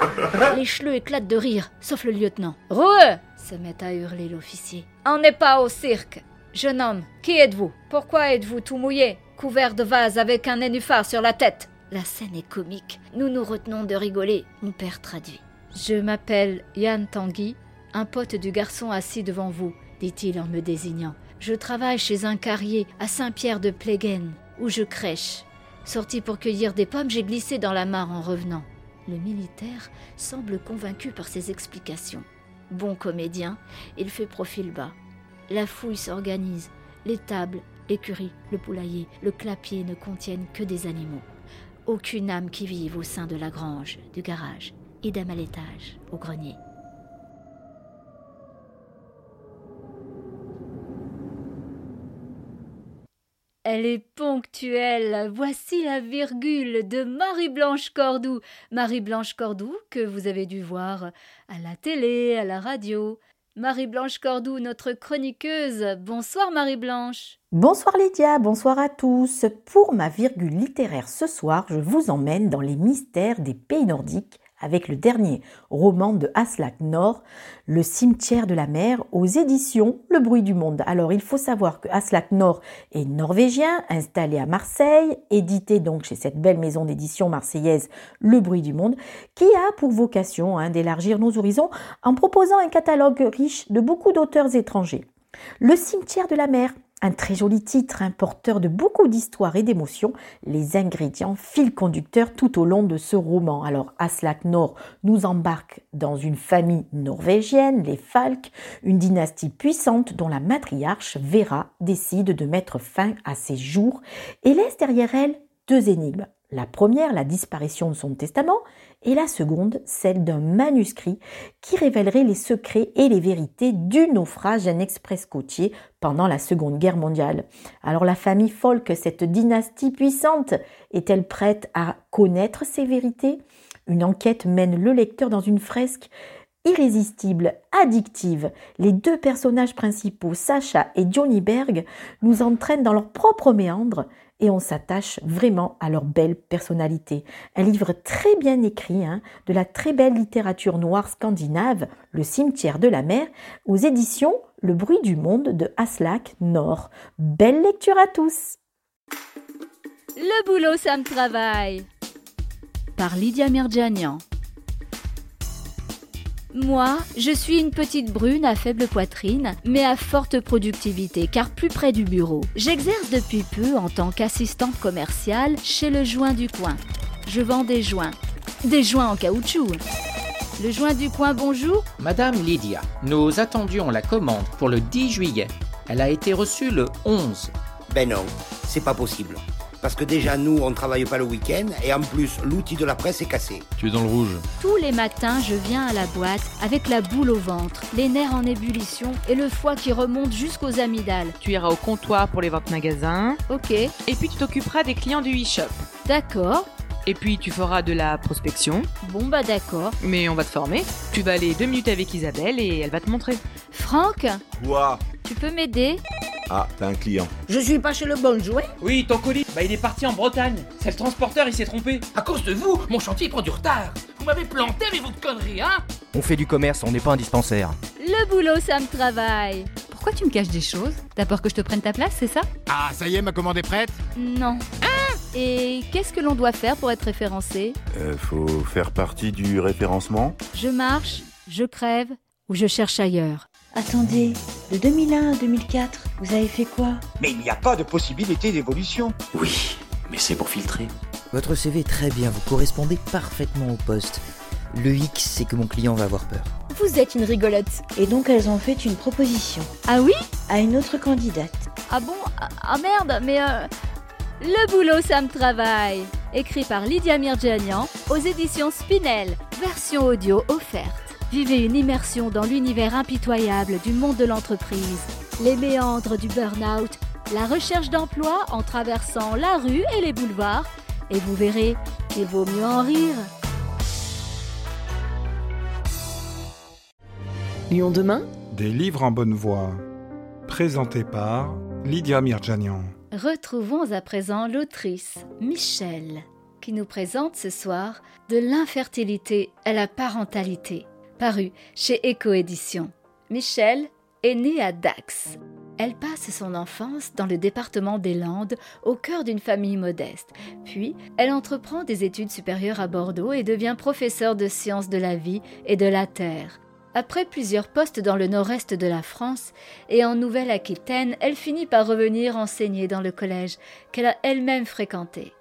Les chleux éclatent de rire, sauf le lieutenant. « Roueux !» se met à hurler l'officier. « On n'est pas au cirque. Jeune homme, qui êtes-vous? Pourquoi êtes-vous tout mouillé, couvert de vase avec un nénuphar sur la tête ?» La scène est comique. Nous nous retenons de rigoler. Mon père traduit. « Je m'appelle Yann Tanguy, un pote du garçon assis devant vous, dit-il en me désignant. Je travaille chez un carrier à Saint-Pierre de Plégen, où je crèche. Sorti pour cueillir des pommes, j'ai glissé dans la mare en revenant. Le militaire semble convaincu par ses explications. Bon comédien, il fait profil bas. La fouille s'organise. Les tables, l'écurie, le poulailler, le clapier ne contiennent que des animaux. Aucune âme qui vive au sein de la grange, du garage, idem à l'étage, au grenier. Elle est ponctuelle. Voici la virgule de Marie-Blanche Cordoue. Marie-Blanche Cordoue que vous avez dû voir à la télé, à la radio. Marie-Blanche Cordoue, notre chroniqueuse. Bonsoir Marie-Blanche. Bonsoir Lydia, bonsoir à tous. Pour ma virgule littéraire ce soir, je vous emmène dans les mystères des pays nordiques avec le dernier roman de Aslak Nor, Le cimetière de la mer, aux éditions Le Bruit du Monde. Alors il faut savoir que Aslak Nor est norvégien, installé à Marseille, édité donc chez cette belle maison d'édition marseillaise Le Bruit du Monde, qui a pour vocation d'élargir nos horizons en proposant un catalogue riche de beaucoup d'auteurs étrangers. Le cimetière de la mer, un très joli titre, porteur de beaucoup d'histoires et d'émotions, les ingrédients fil conducteur tout au long de ce roman. Alors Aslak Nor nous embarque dans une famille norvégienne, les Falk, une dynastie puissante dont la matriarche Vera décide de mettre fin à ses jours et laisse derrière elle deux énigmes. La première, la disparition de son testament, et la seconde, celle d'un manuscrit qui révélerait les secrets et les vérités du naufrage d'un express côtier pendant la Seconde Guerre mondiale. Alors la famille Folk, cette dynastie puissante, est-elle prête à connaître ces vérités ? Une enquête mène le lecteur dans une fresque irrésistible, addictive. Les deux personnages principaux, Sacha et Johnny Berg, nous entraînent dans leurs propres méandres et on s'attache vraiment à leur belle personnalité. Un livre très bien écrit, de la très belle littérature noire scandinave, Le cimetière de la mer, aux éditions Le Bruit du Monde de Aslak Nor. Belle lecture à tous. Le boulot, ça me travaille. Par Lydia Mirjanian. Moi, je suis une petite brune à faible poitrine, mais à forte productivité, car plus près du bureau. J'exerce depuis peu en tant qu'assistante commerciale chez le Joint du Coin. Je vends des joints en caoutchouc. Le Joint du Coin, bonjour. Madame Lydia, nous attendions la commande pour le 10 juillet. Elle a été reçue le 11. Ben non, c'est pas possible. Parce que déjà, nous, on travaille pas le week-end, et en plus, l'outil de la presse est cassé. Tu es dans le rouge. Tous les matins, je viens à la boîte avec la boule au ventre, les nerfs en ébullition et le foie qui remonte jusqu'aux amygdales. Tu iras au comptoir pour les ventes magasins. Ok. Et puis tu t'occuperas des clients du e-shop. D'accord. Et puis tu feras de la prospection. Bon bah d'accord. Mais on va te former. Tu vas aller 2 minutes avec Isabelle et elle va te montrer. Franck ? Quoi ? Tu peux m'aider ? Ah, t'as un client. Je suis pas chez le bon jouet ? Oui, ton colis, il est parti en Bretagne. C'est le transporteur, il s'est trompé. À cause de vous, mon chantier prend du retard. Vous m'avez planté avec votre connerie, On fait du commerce, on n'est pas un dispensaire. Le boulot, ça me travaille. Pourquoi tu me caches des choses ? T'as peur que je te prenne ta place, c'est ça ? Ah, ça y est, ma commande est prête ? Non. Et qu'est-ce que l'on doit faire pour être référencé ? Faut faire partie du référencement. Je marche, je crève ou je cherche ailleurs. Attendez, de 2001 à 2004, vous avez fait quoi ? Mais il n'y a pas de possibilité d'évolution. Oui, mais c'est pour filtrer. Votre CV est très bien, vous correspondez parfaitement au poste. Le hic, c'est que mon client va avoir peur. Vous êtes une rigolote. Et donc elles ont fait une proposition. Ah oui ? À une autre candidate. Ah bon ? Ah merde, mais Le boulot, ça me travaille. Écrit par Lydia Mirjanian aux éditions Spinel. Version audio offerte. Vivez une immersion dans l'univers impitoyable du monde de l'entreprise, les méandres du burn-out, la recherche d'emploi en traversant la rue et les boulevards, et vous verrez qu'il vaut mieux en rire. Lyon demain ? Des livres en bonne voie. Présenté par Lydia Mirjanian. Retrouvons à présent l'autrice Michel, qui nous présente ce soir De l'infertilité à la parentalité, paru chez Éco-Éditions. Michel est née à Dax. Elle passe son enfance dans le département des Landes, au cœur d'une famille modeste. Puis, elle entreprend des études supérieures à Bordeaux et devient professeure de sciences de la vie et de la terre. Après plusieurs postes dans le nord-est de la France et en Nouvelle-Aquitaine, elle finit par revenir enseigner dans le collège qu'elle a elle-même fréquenté.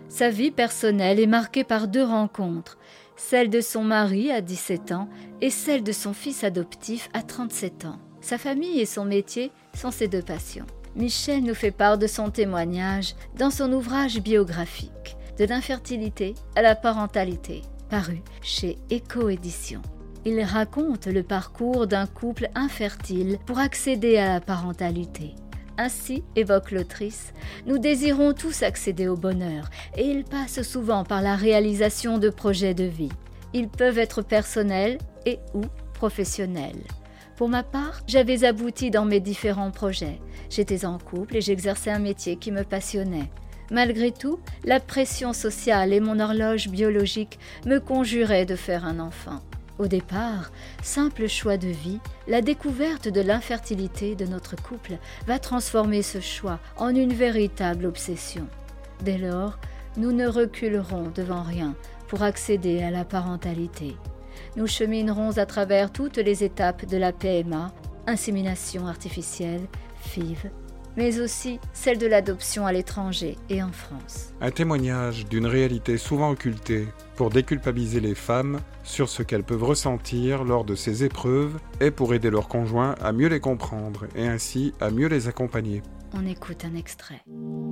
Sa vie personnelle est marquée par 2 rencontres, celle de son mari à 17 ans et celle de son fils adoptif à 37 ans. Sa famille et son métier sont ses 2 passions. Michel nous fait part de son témoignage dans son ouvrage biographique « De l'infertilité à la parentalité », paru chez Éco-Éditions. Il raconte le parcours d'un couple infertile pour accéder à la parentalité. Ainsi, évoque l'autrice, nous désirons tous accéder au bonheur et ils passent souvent par la réalisation de projets de vie. Ils peuvent être personnels et ou professionnels. Pour ma part, j'avais abouti dans mes différents projets. J'étais en couple et j'exerçais un métier qui me passionnait. Malgré tout, la pression sociale et mon horloge biologique me conjuraient de faire un enfant. Au départ, simple choix de vie, la découverte de l'infertilité de notre couple va transformer ce choix en une véritable obsession. Dès lors, nous ne reculerons devant rien pour accéder à la parentalité. Nous cheminerons à travers toutes les étapes de la PMA, insémination artificielle, FIV, mais aussi celle de l'adoption à l'étranger et en France. Un témoignage d'une réalité souvent occultée pour déculpabiliser les femmes sur ce qu'elles peuvent ressentir lors de ces épreuves et pour aider leurs conjoints à mieux les comprendre et ainsi à mieux les accompagner. On écoute un extrait.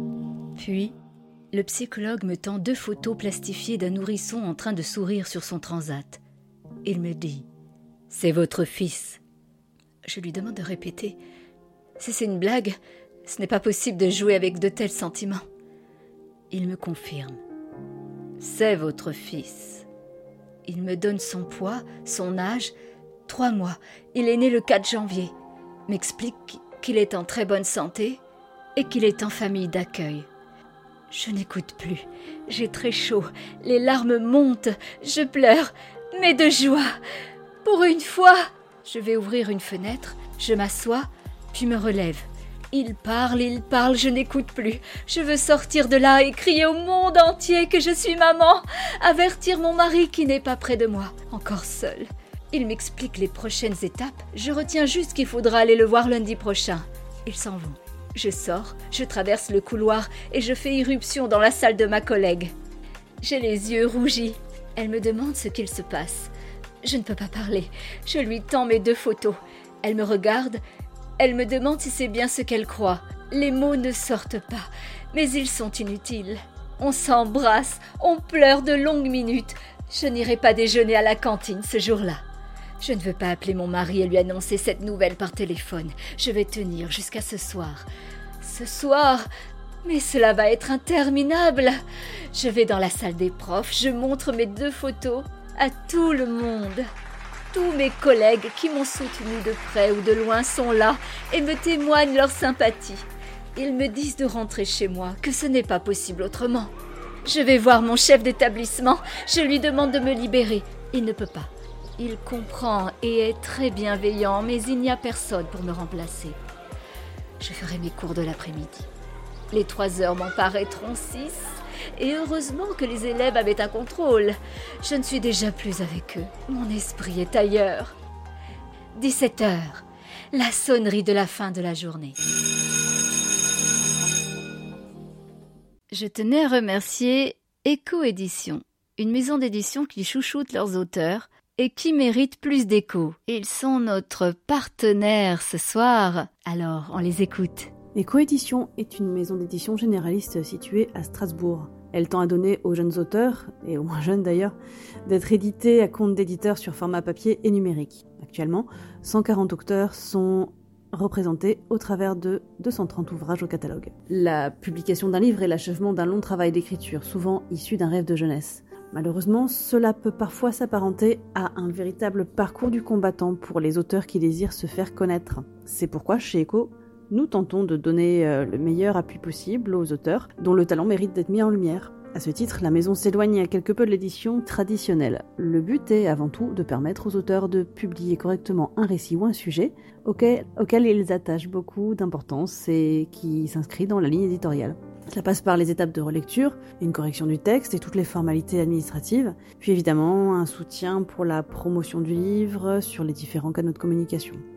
Puis, le psychologue me tend 2 photos plastifiées d'un nourrisson en train de sourire sur son transat. Il me dit « C'est votre fils ». Je lui demande de répéter « Si c'est une blague, ce n'est pas possible de jouer avec de tels sentiments. » Il me confirme « C'est votre fils ». Il me donne son poids, son âge, 3 mois. Il est né le 4 janvier. M'explique qu'il est en très bonne santé et qu'il est en famille d'accueil. Je n'écoute plus. J'ai très chaud. Les larmes montent. Je pleure, mais de joie. Pour une fois, je vais ouvrir une fenêtre. Je m'assois, puis me relève. Il parle, je n'écoute plus. Je veux sortir de là et crier au monde entier que je suis maman. Avertir mon mari qui n'est pas près de moi, encore seul. Il m'explique les prochaines étapes. Je retiens juste qu'il faudra aller le voir lundi prochain. Ils s'en vont. Je sors, je traverse le couloir et je fais irruption dans la salle de ma collègue. J'ai les yeux rougis. Elle me demande ce qu'il se passe. Je ne peux pas parler. Je lui tends mes 2 photos. Elle me regarde. Elle me demande si c'est bien ce qu'elle croit. Les mots ne sortent pas, mais ils sont inutiles. On s'embrasse, on pleure de longues minutes. Je n'irai pas déjeuner à la cantine ce jour-là. Je ne veux pas appeler mon mari et lui annoncer cette nouvelle par téléphone. Je vais tenir jusqu'à ce soir. Ce soir, mais cela va être interminable. Je vais dans la salle des profs, je montre mes 2 photos à tout le monde. Tous mes collègues qui m'ont soutenue de près ou de loin sont là et me témoignent leur sympathie. Ils me disent de rentrer chez moi, que ce n'est pas possible autrement. Je vais voir mon chef d'établissement, je lui demande de me libérer. Il ne peut pas. Il comprend et est très bienveillant, mais il n'y a personne pour me remplacer. Je ferai mes cours de l'après-midi. Les 3 heures m'en paraîtront 6, et heureusement que les élèves avaient un contrôle. Je ne suis déjà plus avec eux. Mon esprit est ailleurs. 17 heures, la sonnerie de la fin de la journée. Je tenais à remercier Éco-Éditions, une maison d'édition qui chouchoute leurs auteurs et qui mérite plus d'écho. Ils sont notre partenaire ce soir, alors on les écoute. Éco-Éditions est une maison d'édition généraliste située à Strasbourg. Elle tend à donner aux jeunes auteurs, et aux moins jeunes d'ailleurs, d'être édités à compte d'éditeurs sur format papier et numérique. Actuellement, 140 auteurs sont représentés au travers de 230 ouvrages au catalogue. La publication d'un livre est l'achèvement d'un long travail d'écriture, souvent issu d'un rêve de jeunesse. Malheureusement, cela peut parfois s'apparenter à un véritable parcours du combattant pour les auteurs qui désirent se faire connaître. C'est pourquoi, chez Éco, nous tentons de donner le meilleur appui possible aux auteurs dont le talent mérite d'être mis en lumière. À ce titre, la maison s'éloigne quelque peu de l'édition traditionnelle. Le but est avant tout de permettre aux auteurs de publier correctement un récit ou un sujet auquel ils attachent beaucoup d'importance et qui s'inscrit dans la ligne éditoriale. Cela passe par les étapes de relecture, une correction du texte et toutes les formalités administratives, puis évidemment un soutien pour la promotion du livre sur les différents canaux de communication.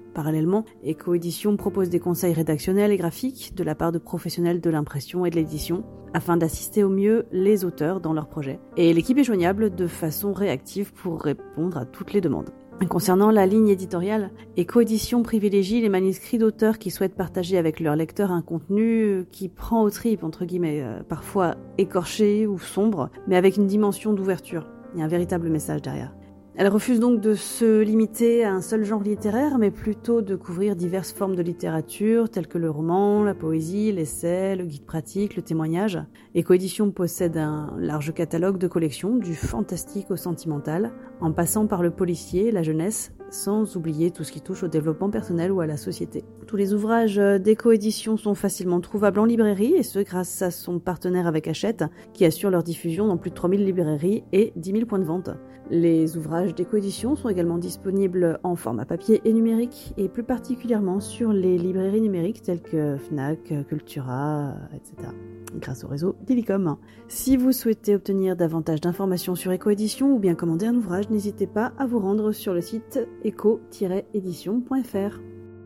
Parallèlement, Écoédition propose des conseils rédactionnels et graphiques de la part de professionnels de l'impression et de l'édition, afin d'assister au mieux les auteurs dans leurs projets. Et l'équipe est joignable de façon réactive pour répondre à toutes les demandes. Concernant la ligne éditoriale, Écoédition privilégie les manuscrits d'auteurs qui souhaitent partager avec leurs lecteurs un contenu qui prend aux tripes, entre guillemets, parfois écorché ou sombre, mais avec une dimension d'ouverture. Il y a un véritable message derrière. Elle refuse donc de se limiter à un seul genre littéraire, mais plutôt de couvrir diverses formes de littérature, telles que le roman, la poésie, l'essai, le guide pratique, le témoignage. Écoédition possède un large catalogue de collections, du fantastique au sentimental, en passant par le policier, la jeunesse, sans oublier tout ce qui touche au développement personnel ou à la société. Tous les ouvrages d'Écoédition sont facilement trouvables en librairie, et ce grâce à son partenaire avec Hachette, qui assure leur diffusion dans plus de 3000 librairies et 10 000 points de vente. Les ouvrages d'Écoédition sont également disponibles en format papier et numérique, et plus particulièrement sur les librairies numériques telles que Fnac, Cultura, etc., grâce au réseau d'Illicom. Si vous souhaitez obtenir davantage d'informations sur Écoédition ou bien commander un ouvrage, n'hésitez pas à vous rendre sur le site éco-édition.fr.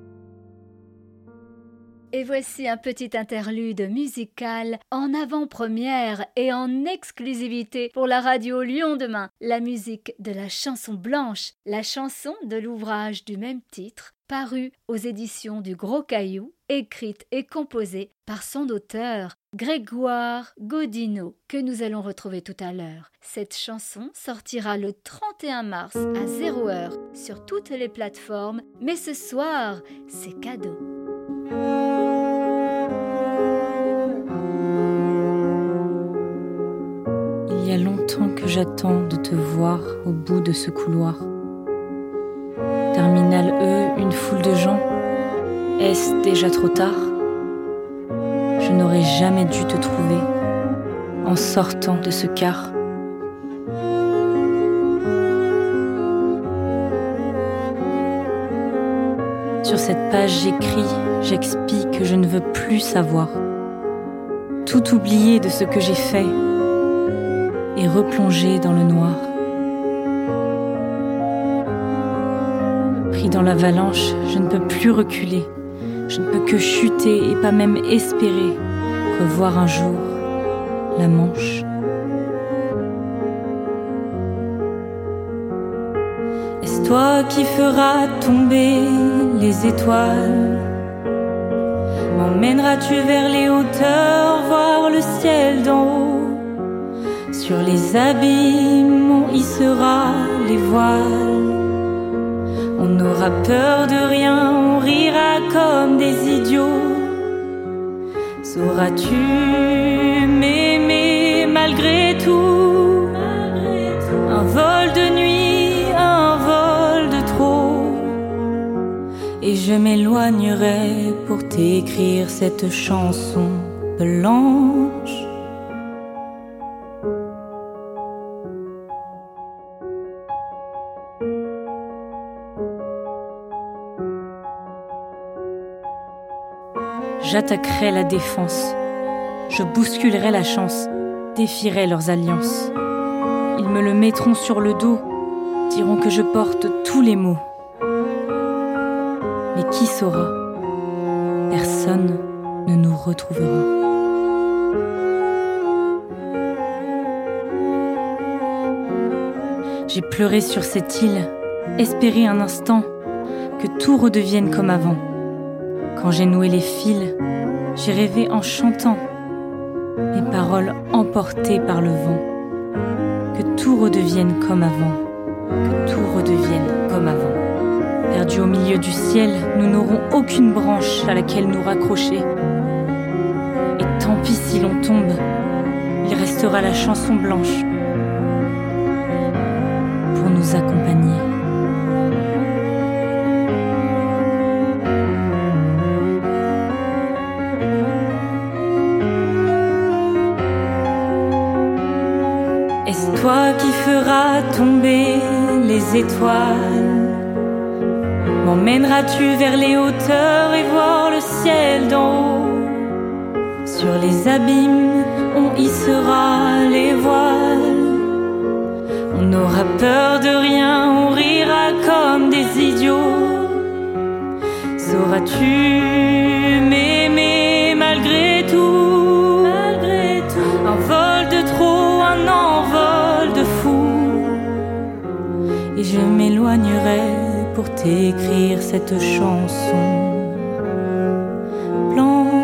Et voici un petit interlude musical en avant-première et en exclusivité pour la radio Lyon Demain, la musique de la chanson blanche, la chanson de l'ouvrage du même titre, paru aux éditions du Gros Caillou, écrite et composée par son auteur, Grégoire Godineau, que nous allons retrouver tout à l'heure. Cette chanson sortira le 31 mars à 0h sur toutes les plateformes, mais ce soir, c'est cadeau. Il y a longtemps que j'attends de te voir au bout de ce couloir. Terminal E, une foule de gens. Est-ce déjà trop tard ? Je n'aurais jamais dû te trouver en sortant de ce car. Sur cette page j'écris, j'expie que je ne veux plus savoir. Tout oublier de ce que j'ai fait et replonger dans le noir. Pris dans l'avalanche, je ne peux plus reculer. Je ne peux que chuter et pas même espérer revoir un jour la Manche. Est-ce toi qui feras tomber les étoiles? M'emmèneras-tu vers les hauteurs, voir le ciel d'en haut? Sur les abîmes, on hissera les voiles. On n'aura peur de rien, on rira comme des idiots. Sauras-tu m'aimer malgré tout? Un vol de nuit, un vol de trop. Et je m'éloignerai pour t'écrire cette chanson blanche. J'attaquerai la défense, je bousculerai la chance, défierai leurs alliances. Ils me le mettront sur le dos, diront que je porte tous les maux. Mais qui saura? Personne ne nous retrouvera. J'ai pleuré sur cette île, espéré un instant que tout redevienne comme avant. Quand j'ai noué les fils, j'ai rêvé en chantant, mes paroles emportées par le vent. Que tout redevienne comme avant, que tout redevienne comme avant. Perdus au milieu du ciel, nous n'aurons aucune branche à laquelle nous raccrocher. Et tant pis si l'on tombe, il restera la chanson blanche pour nous accompagner. Est-ce toi qui feras tomber les étoiles? M'emmèneras-tu vers les hauteurs et voir le ciel d'en haut? Sur les abîmes, on hissera les voiles. On n'aura peur de rien, on rira comme des idiots. Pourras-tu m'aimer malgré tout, un vol de trop, un envol de fou, et je m'éloignerai pour t'écrire cette chanson blanche.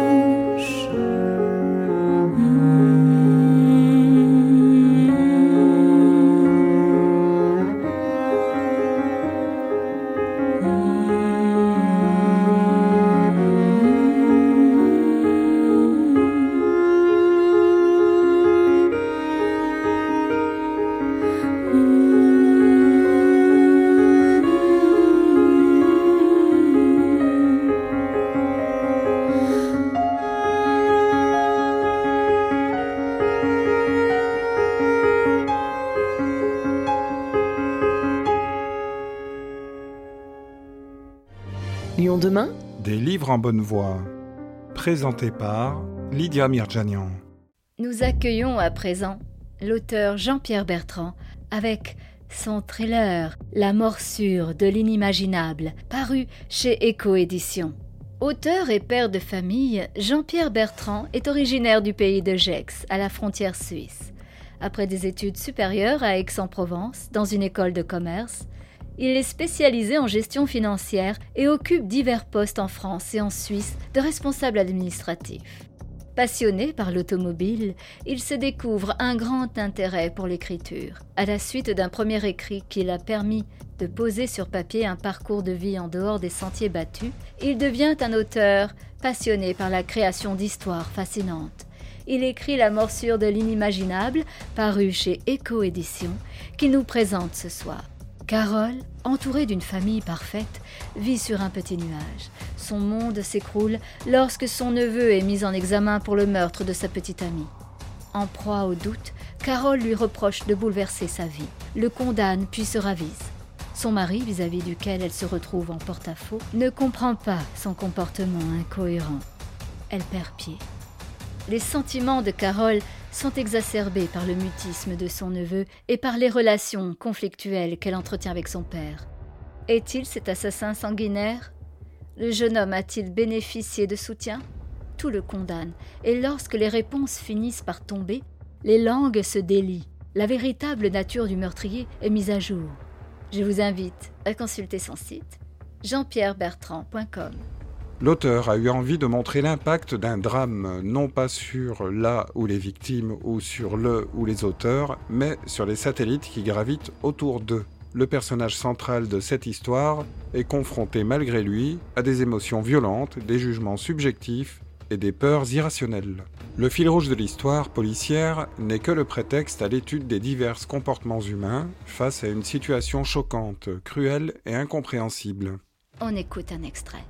Lyon demain. Des livres en bonne voie. Présenté par Lydia Mirjanian. Nous accueillons à présent l'auteur Jean-Pierre Bertrand avec son thriller La morsure de l'inimaginable, paru chez Echo Éditions. Auteur et père de famille, Jean-Pierre Bertrand est originaire du pays de Gex, à la frontière suisse. Après des études supérieures à Aix-en-Provence, dans une école de commerce, il est spécialisé en gestion financière et occupe divers postes en France et en Suisse de responsable administratif. Passionné par l'automobile, il se découvre un grand intérêt pour l'écriture, à la suite d'un premier écrit qui l'a permis de poser sur papier un parcours de vie en dehors des sentiers battus. Il devient un auteur passionné par la création d'histoires fascinantes. Il écrit La morsure de l'inimaginable, paru chez Echo Éditions, qu'il nous présente ce soir. Carole, entourée d'une famille parfaite, vit sur un petit nuage. Son monde s'écroule lorsque son neveu est mis en examen pour le meurtre de sa petite amie. En proie au doute, Carole lui reproche de bouleverser sa vie, le condamne puis se ravise. Son mari, vis-à-vis duquel elle se retrouve en porte-à-faux, ne comprend pas son comportement incohérent. Elle perd pied. Les sentiments de Carole sont exacerbés par le mutisme de son neveu et par les relations conflictuelles qu'elle entretient avec son père. Est-il cet assassin sanguinaire ? Le jeune homme a-t-il bénéficié de soutien ? Tout le condamne, et lorsque les réponses finissent par tomber, les langues se délient. La véritable nature du meurtrier est mise à jour. Je vous invite à consulter son site jeanpierrebertrand.com. L'auteur a eu envie de montrer l'impact d'un drame, non pas sur la ou les victimes ou sur le ou les auteurs, mais sur les satellites qui gravitent autour d'eux. Le personnage central de cette histoire est confronté malgré lui à des émotions violentes, des jugements subjectifs et des peurs irrationnelles. Le fil rouge de l'histoire policière n'est que le prétexte à l'étude des divers comportements humains face à une situation choquante, cruelle et incompréhensible. On écoute un extrait.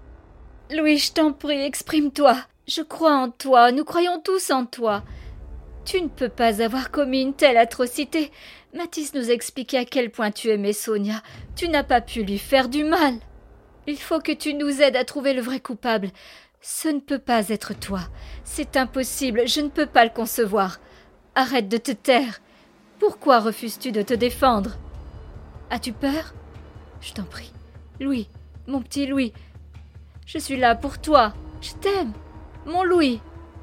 Louis, je t'en prie, exprime-toi. Je crois en toi, nous croyons tous en toi. Tu ne peux pas avoir commis une telle atrocité. Mathis nous expliquait à quel point tu aimais Sonia. Tu n'as pas pu lui faire du mal. Il faut que tu nous aides à trouver le vrai coupable. Ce ne peut pas être toi. C'est impossible, je ne peux pas le concevoir. Arrête de te taire. Pourquoi refuses-tu de te défendre ? As-tu peur ? Je t'en prie. Louis, mon petit Louis, je suis là pour toi. Je t'aime. Mon Louis,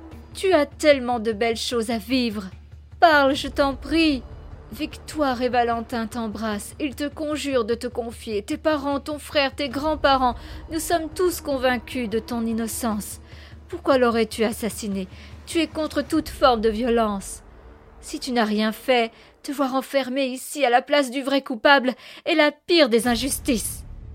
tu as tellement de belles choses à vivre. Parle, je t'en prie. Victoire et Valentin t'embrassent. Ils te conjurent de te confier. Tes parents, ton frère, tes grands-parents. Nous sommes tous convaincus de ton innocence. Pourquoi l'aurais-tu assassiné ? Tu es contre toute forme de violence. Si tu n'as rien fait, te voir enfermé ici à la place du vrai coupable est la pire des injustices.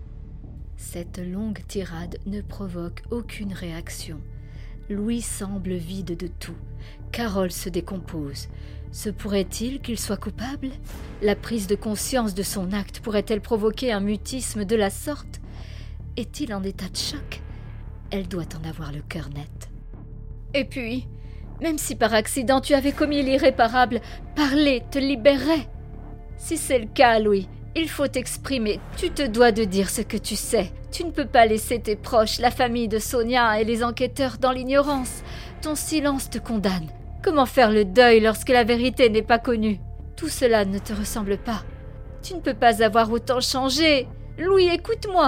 Cette longue tirade ne provoque aucune réaction. Louis semble vide de tout. Carole se décompose. Se pourrait-il qu'il soit coupable ? La prise de conscience de son acte pourrait-elle provoquer un mutisme de la sorte ? Est-il en état de choc ? Elle doit en avoir le cœur net. Et puis, même si par accident tu avais commis l'irréparable, parler te libérerait. Si c'est le cas, Louis, il faut t'exprimer. Tu te dois de dire ce que tu sais. Tu ne peux pas laisser tes proches, la famille de Sonia et les enquêteurs dans l'ignorance. Ton silence te condamne. Comment faire le deuil lorsque la vérité n'est pas connue ? Tout cela ne te ressemble pas. Tu ne peux pas avoir autant changé. Louis, écoute-moi.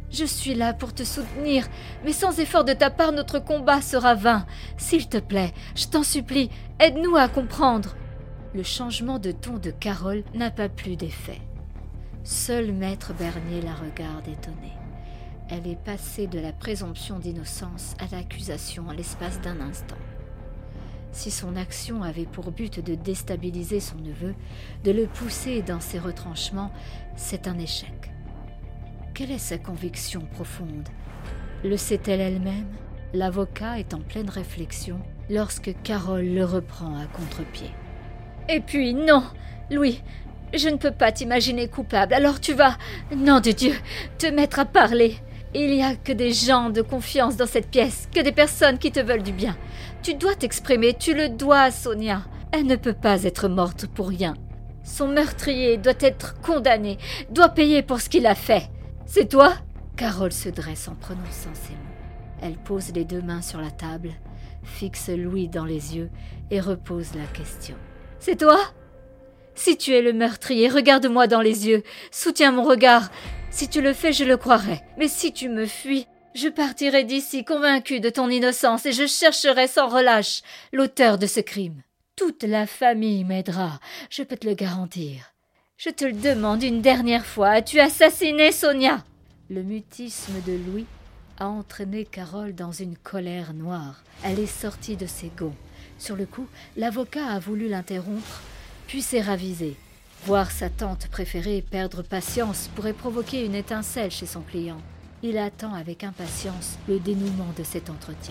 Je suis là pour te soutenir, mais sans effort de ta part, notre combat sera vain. S'il te plaît, je t'en supplie, aide-nous à comprendre. » Le changement de ton de Carole n'a pas plus d'effet. Seul Maître Bernier la regarde étonné. Elle est passée de la présomption d'innocence à l'accusation en l'espace d'un instant. Si son action avait pour but de déstabiliser son neveu, de le pousser dans ses retranchements, c'est un échec. Quelle est sa conviction profonde? Le sait-elle elle-même? L'avocat est en pleine réflexion lorsque Carole le reprend à contre-pied. « Et puis, non, Louis, je ne peux pas t'imaginer coupable, alors tu vas, nom de Dieu, te mettre à parler. Il n'y a que des gens de confiance dans cette pièce, que des personnes qui te veulent du bien. Tu dois t'exprimer, tu le dois à Sonia. Elle ne peut pas être morte pour rien. Son meurtrier doit être condamné, doit payer pour ce qu'il a fait. C'est toi ?» Carole se dresse en prononçant ces mots. Elle pose les 2 mains sur la table, fixe Louis dans les yeux et repose la question. « C'est toi ? Si tu es le meurtrier, regarde-moi dans les yeux, soutiens mon regard. Si tu le fais, je le croirai. Mais si tu me fuis, je partirai d'ici convaincue de ton innocence et je chercherai sans relâche l'auteur de ce crime. Toute la famille m'aidera, je peux te le garantir. Je te le demande une dernière fois, as-tu assassiné Sonia ?» Le mutisme de Louis a entraîné Carole dans une colère noire. Elle est sortie de ses gonds. Sur le coup, l'avocat a voulu l'interrompre, puis s'est ravisé. Voir sa tante préférée perdre patience pourrait provoquer une étincelle chez son client. Il attend avec impatience le dénouement de cet entretien.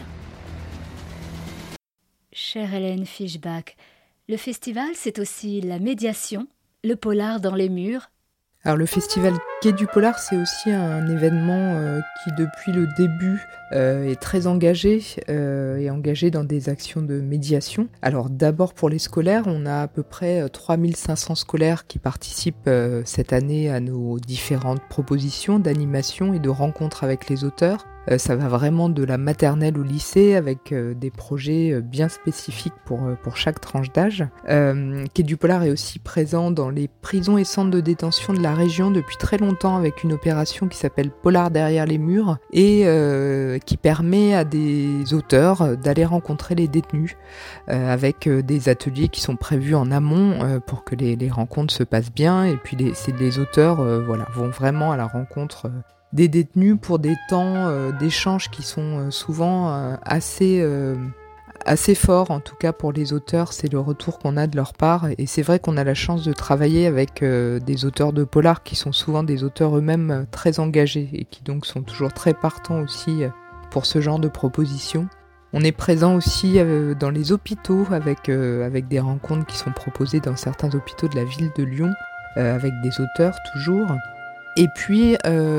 Chère Hélène Fischbach, le festival, c'est aussi la médiation, le polar dans les murs. Alors le festival Quai du Polar, c'est aussi un événement qui depuis le début est très engagé et engagé dans des actions de médiation. Alors d'abord pour les scolaires, on a à peu près 3500 scolaires qui participent cette année à nos différentes propositions d'animation et de rencontres avec les auteurs. Ça va vraiment de la maternelle au lycée avec des projets bien spécifiques pour chaque tranche d'âge. Quai du Polar est aussi présent dans les prisons et centres de détention de la région depuis très longtemps avec une opération qui s'appelle Polar derrière les murs et qui permet à des auteurs d'aller rencontrer les détenus avec des ateliers qui sont prévus en amont pour que les rencontres se passent bien. Et puis les auteurs vont vraiment à la rencontre des détenus pour des temps d'échange qui sont souvent assez forts, en tout cas pour les auteurs, c'est le retour qu'on a de leur part. Et c'est vrai qu'on a la chance de travailler avec des auteurs de polar qui sont souvent des auteurs eux-mêmes très engagés et qui donc sont toujours très partants aussi pour ce genre de propositions. On est présent aussi dans les hôpitaux avec des rencontres qui sont proposées dans certains hôpitaux de la ville de Lyon, avec des auteurs toujours. Et puis,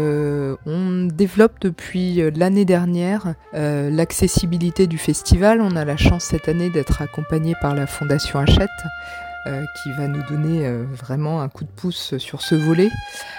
on développe depuis l'année dernière l'accessibilité du festival. On a la chance cette année d'être accompagné par la Fondation Hachette, qui va nous donner vraiment un coup de pouce sur ce volet.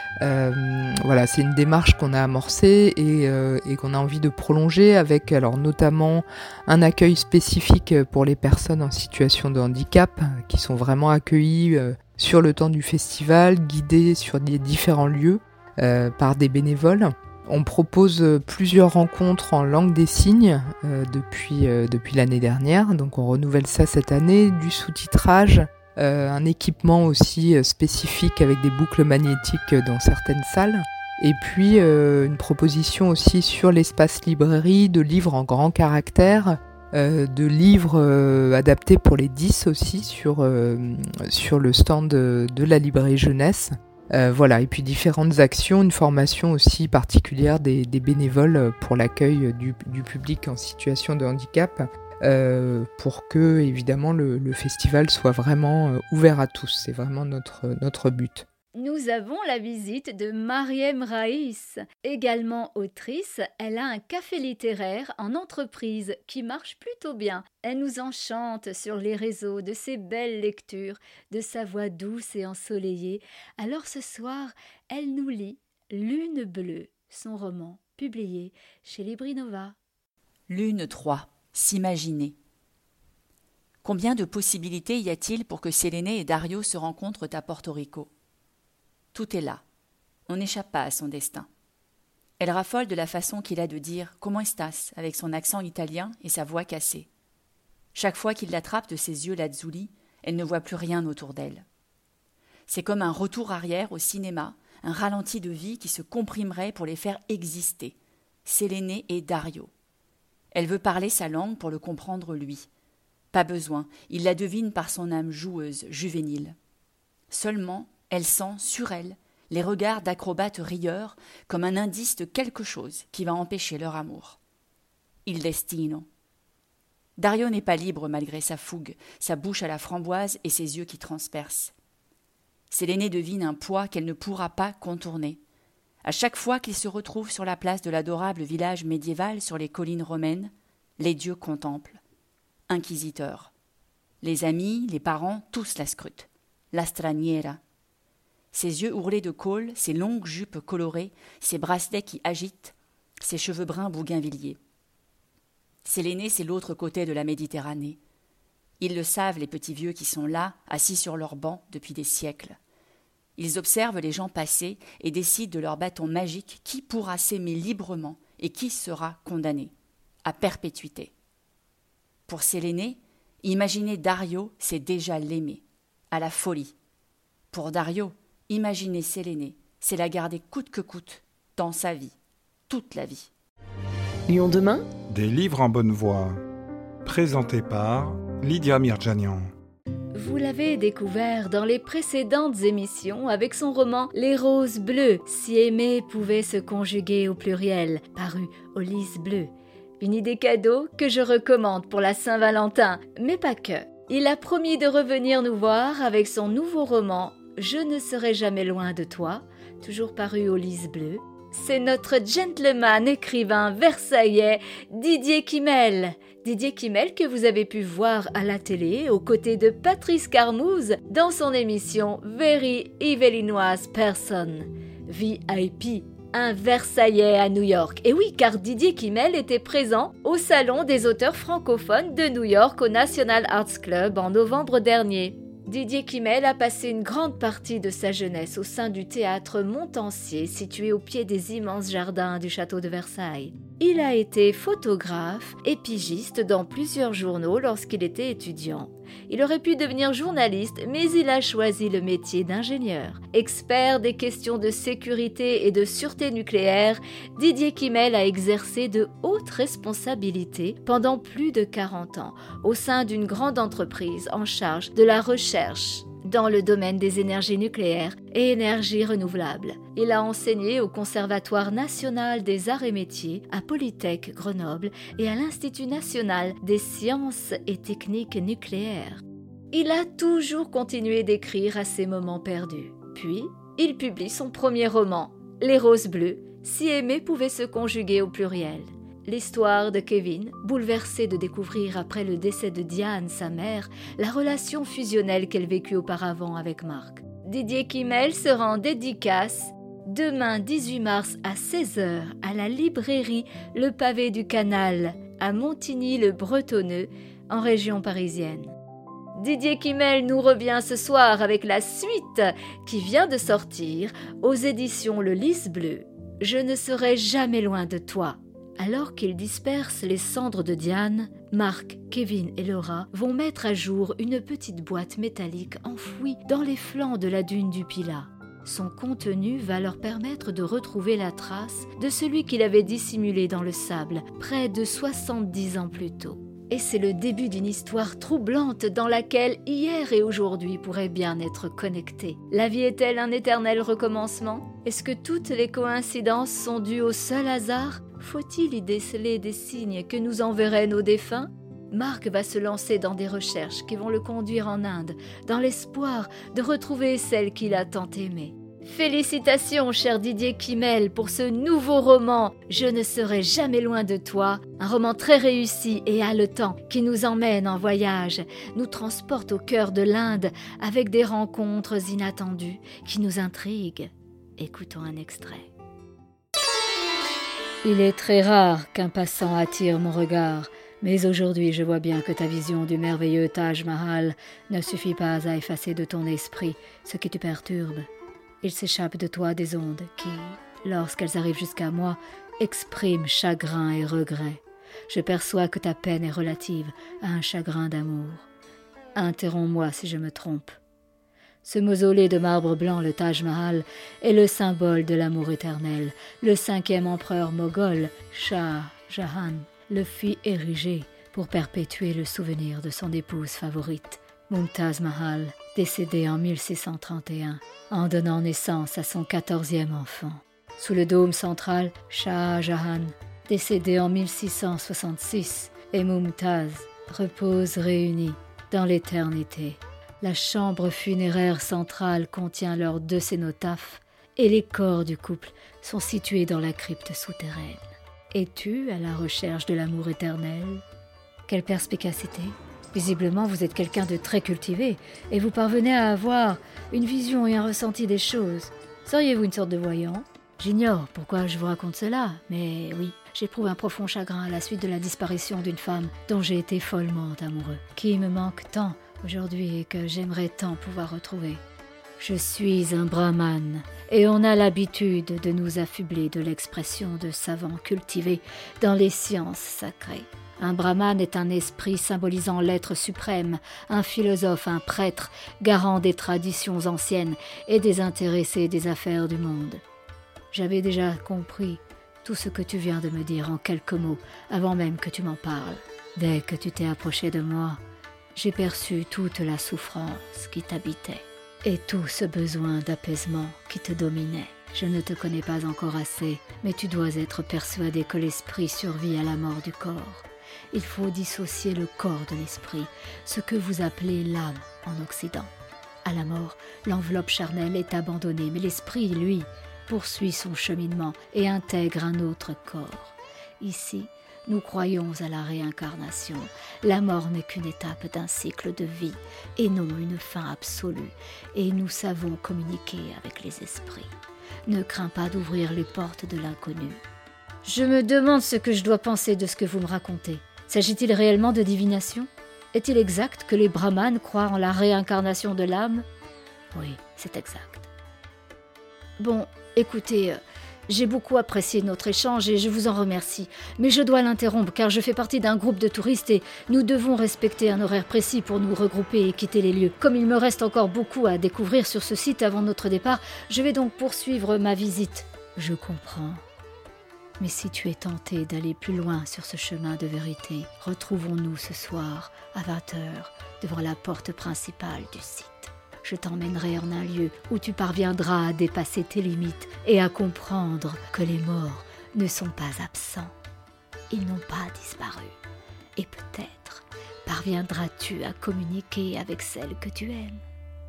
C'est une démarche qu'on a amorcée et qu'on a envie de prolonger avec alors notamment un accueil spécifique pour les personnes en situation de handicap qui sont vraiment accueillies sur le temps du festival, guidées sur les différents lieux par des bénévoles. On propose plusieurs rencontres en langue des signes depuis l'année dernière, donc on renouvelle ça cette année, du sous-titrage, un équipement aussi spécifique avec des boucles magnétiques dans certaines salles, et puis une proposition aussi sur l'espace librairie de livres en grand caractère, de livres adaptés pour les 10 aussi sur le stand de la librairie jeunesse. Et puis différentes actions, une formation aussi particulière des bénévoles pour l'accueil du public en situation de handicap, pour que évidemment le festival soit vraiment ouvert à tous. C'est vraiment notre but. Nous avons la visite de Mariem Raïs, également autrice. Elle a un café littéraire en entreprise qui marche plutôt bien. Elle nous enchante sur les réseaux de ses belles lectures, de sa voix douce et ensoleillée. Alors ce soir, elle nous lit Lune bleue, son roman publié chez Librinova. Lune 3, s'imaginer. Combien de possibilités y a-t-il pour que Séléné et Dario se rencontrent à Porto Rico ? Tout est là. On n'échappe pas à son destin. Elle raffole de la façon qu'il a de dire « Comment estas ?» avec son accent italien et sa voix cassée. Chaque fois qu'il l'attrape de ses yeux lazuli, elle ne voit plus rien autour d'elle. C'est comme un retour arrière au cinéma, un ralenti de vie qui se comprimerait pour les faire exister. Séléné et Dario. Elle veut parler sa langue pour le comprendre lui. Pas besoin, il la devine par son âme joueuse, juvénile. Seulement, elle sent, sur elle, les regards d'acrobates rieurs comme un indice de quelque chose qui va empêcher leur amour. Il destino. Dario n'est pas libre malgré sa fougue, sa bouche à la framboise et ses yeux qui transpercent. Séléné devine un poids qu'elle ne pourra pas contourner. À chaque fois qu'il se retrouve sur la place de l'adorable village médiéval sur les collines romaines, les dieux contemplent. Inquisiteur. Les amis, les parents, tous la scrutent. La straniera. Ses yeux ourlés de colle, ses longues jupes colorées, ses bracelets qui agitent, ses cheveux bruns bougainvilliers. Séléné, c'est l'autre côté de la Méditerranée. Ils le savent, les petits vieux qui sont là, assis sur leurs bancs depuis des siècles. Ils observent les gens passer et décident de leur bâton magique qui pourra s'aimer librement et qui sera condamné à perpétuité. Pour Séléné, imaginer Dario, c'est déjà l'aimer, à la folie. Pour Dario, imaginer Séléné, c'est la garder coûte que coûte, dans sa vie, toute la vie. Lyon demain ? Des livres en bonne voie. Présenté par Lydia Mirjanian. Vous l'avez découvert dans les précédentes émissions avec son roman « Les roses bleues », si aimer pouvait se conjuguer au pluriel, paru au Lys Bleu. Une idée cadeau que je recommande pour la Saint-Valentin, mais pas que. Il a promis de revenir nous voir avec son nouveau roman « Je ne serai jamais loin de toi », toujours paru au Lys Bleu. C'est notre gentleman écrivain versaillais Didier Kimmel. Didier Kimmel que vous avez pu voir à la télé aux côtés de Patrice Carmouze dans son émission Very Evelinoise Person, VIP, un Versaillais à New York. Et oui, car Didier Kimmel était présent au Salon des auteurs francophones de New York au National Arts Club en novembre dernier. Didier Kimmel a passé une grande partie de sa jeunesse au sein du théâtre Montansier, situé au pied des immenses jardins du château de Versailles. Il a été photographe et pigiste dans plusieurs journaux lorsqu'il était étudiant. Il aurait pu devenir journaliste, mais il a choisi le métier d'ingénieur. Expert des questions de sécurité et de sûreté nucléaire, Didier Kimmel a exercé de hautes responsabilités pendant plus de 40 ans au sein d'une grande entreprise en charge de la recherche dans le domaine des énergies nucléaires et énergies renouvelables. Il a enseigné au Conservatoire national des arts et métiers, à Polytech Grenoble et à l'Institut national des sciences et techniques nucléaires. Il a toujours continué d'écrire à ses moments perdus. Puis, il publie son premier roman, Les roses bleues, si aimer pouvait se conjuguer au pluriel. L'histoire de Kevin, bouleversé de découvrir après le décès de Diane, sa mère, la relation fusionnelle qu'elle vécut auparavant avec Marc. Didier Kimmel sera en dédicace demain 18 mars à 16h à la librairie Le Pavé du Canal, à Montigny-le-Bretonneux, en région parisienne. Didier Kimmel nous revient ce soir avec la suite qui vient de sortir aux éditions Le Lys Bleu. Je ne serai jamais loin de toi. Alors qu'ils dispersent les cendres de Diane, Marc, Kevin et Laura vont mettre à jour une petite boîte métallique enfouie dans les flancs de la dune du Pilat. Son contenu va leur permettre de retrouver la trace de celui qu'il avait dissimulé dans le sable près de 70 ans plus tôt. Et c'est le début d'une histoire troublante dans laquelle hier et aujourd'hui pourraient bien être connectés. La vie est-elle un éternel recommencement ? Est-ce que toutes les coïncidences sont dues au seul hasard ? Faut-il y déceler des signes que nous enverraient nos défunts ? Marc va se lancer dans des recherches qui vont le conduire en Inde, dans l'espoir de retrouver celle qu'il a tant aimée. Félicitations, cher Didier Kimmel, pour ce nouveau roman « Je ne serai jamais loin de toi », un roman très réussi et haletant qui nous emmène en voyage, nous transporte au cœur de l'Inde avec des rencontres inattendues qui nous intriguent. Écoutons un extrait. Il est très rare qu'un passant attire mon regard, mais aujourd'hui je vois bien que ta vision du merveilleux Taj Mahal ne suffit pas à effacer de ton esprit ce qui te perturbe. Il s'échappe de toi des ondes qui, lorsqu'elles arrivent jusqu'à moi, expriment chagrin et regret. Je perçois que ta peine est relative à un chagrin d'amour. Interromps-moi si je me trompe. Ce mausolée de marbre blanc, le Taj Mahal, est le symbole de l'amour éternel. Le 5e empereur moghol, Shah Jahan, le fit ériger pour perpétuer le souvenir de son épouse favorite, Mumtaz Mahal, décédée en 1631, en donnant naissance à son 14e enfant. Sous le dôme central, Shah Jahan, décédé en 1666, et Mumtaz reposent réunis dans l'éternité. La chambre funéraire centrale contient leurs 2 cénotaphes et les corps du couple sont situés dans la crypte souterraine. Es-tu à la recherche de l'amour éternel ? Quelle perspicacité ! Visiblement, vous êtes quelqu'un de très cultivé et vous parvenez à avoir une vision et un ressenti des choses. Seriez-vous une sorte de voyant ? J'ignore pourquoi je vous raconte cela, mais oui, j'éprouve un profond chagrin à la suite de la disparition d'une femme dont j'ai été follement amoureux, qui me manque tant aujourd'hui et que j'aimerais tant pouvoir retrouver. Je suis un brahmane et on a l'habitude de nous affubler de l'expression de savants cultivés dans les sciences sacrées. Un brahmane est un esprit symbolisant l'être suprême, un philosophe, un prêtre, garant des traditions anciennes et désintéressé des affaires du monde. J'avais déjà compris tout ce que tu viens de me dire en quelques mots avant même que tu m'en parles. Dès que tu t'es approché de moi, j'ai perçu toute la souffrance qui t'habitait et tout ce besoin d'apaisement qui te dominait. Je ne te connais pas encore assez, mais tu dois être persuadé que l'esprit survit à la mort du corps. Il faut dissocier le corps de l'esprit, ce que vous appelez l'âme en Occident. À la mort, l'enveloppe charnelle est abandonnée, mais l'esprit, lui, poursuit son cheminement et intègre un autre corps. Ici, nous croyons à la réincarnation. La mort n'est qu'une étape d'un cycle de vie et non une fin absolue, et nous savons communiquer avec les esprits. Ne crains pas d'ouvrir les portes de l'inconnu. Je me demande ce que je dois penser de ce que vous me racontez. S'agit-il réellement de divination ? Est-il exact que les brahmanes croient en la réincarnation de l'âme ? Oui, c'est exact. Bon, écoutez, j'ai beaucoup apprécié notre échange et je vous en remercie. Mais je dois l'interrompre car je fais partie d'un groupe de touristes et nous devons respecter un horaire précis pour nous regrouper et quitter les lieux. Comme il me reste encore beaucoup à découvrir sur ce site avant notre départ, je vais donc poursuivre ma visite. Je comprends. Mais si tu es tenté d'aller plus loin sur ce chemin de vérité, retrouvons-nous ce soir à 20h devant la porte principale du site. Je t'emmènerai en un lieu où tu parviendras à dépasser tes limites et à comprendre que les morts ne sont pas absents. Ils n'ont pas disparu. Et peut-être parviendras-tu à communiquer avec celle que tu aimes.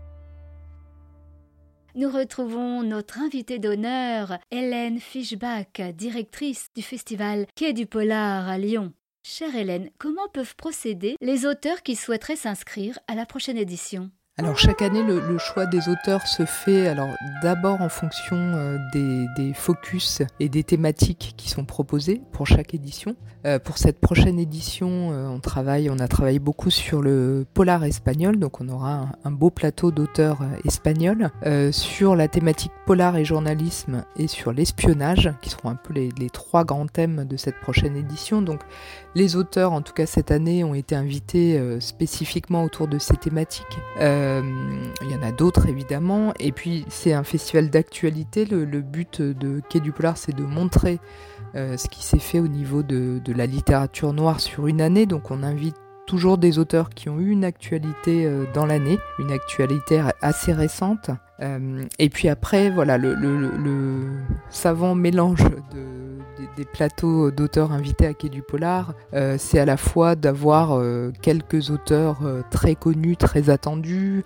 Nous retrouvons notre invitée d'honneur, Hélène Fischbach, directrice du festival Quai du Polar à Lyon. Chère Hélène, comment peuvent procéder les auteurs qui souhaiteraient s'inscrire à la prochaine édition ? Alors chaque année, le choix des auteurs se fait d'abord en fonction des focus et des thématiques qui sont proposées pour chaque édition. Pour cette prochaine édition, on a travaillé beaucoup sur le polar espagnol, donc on aura un beau plateau d'auteurs espagnols sur la thématique polar et journalisme et sur l'espionnage, qui seront un peu les 3 grands thèmes de cette prochaine édition. Donc les auteurs, en tout cas cette année, ont été invités spécifiquement autour de ces thématiques. Il y en a d'autres évidemment, et puis c'est un festival d'actualité. Le but de Quai du Polar, c'est de montrer ce qui s'est fait au niveau de la littérature noire sur une année. Donc on invite toujours des auteurs qui ont eu une actualité dans l'année, une actualité assez récente. Et puis après, voilà, le savant mélange des plateaux d'auteurs invités à Quai du Polar, c'est à la fois d'avoir quelques auteurs très connus, très attendus,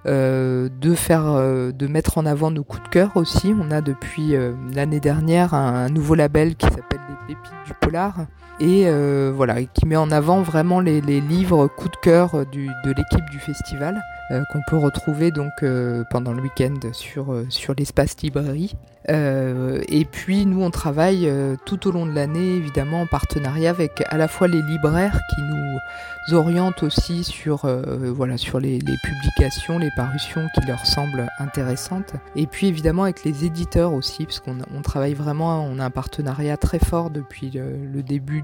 de mettre en avant nos coups de cœur aussi. On a depuis l'année dernière un nouveau label qui s'appelle Les Pépites du Polar, et qui met en avant vraiment les livres coup de cœur de l'équipe du festival, qu'on peut retrouver donc pendant le week-end sur l'espace librairie. Et puis nous on travaille tout au long de l'année évidemment en partenariat avec à la fois les libraires qui nous orientent aussi sur les publications, les parutions qui leur semblent intéressantes, et puis évidemment avec les éditeurs aussi, parce qu'on travaille vraiment, on a un partenariat très fort depuis le début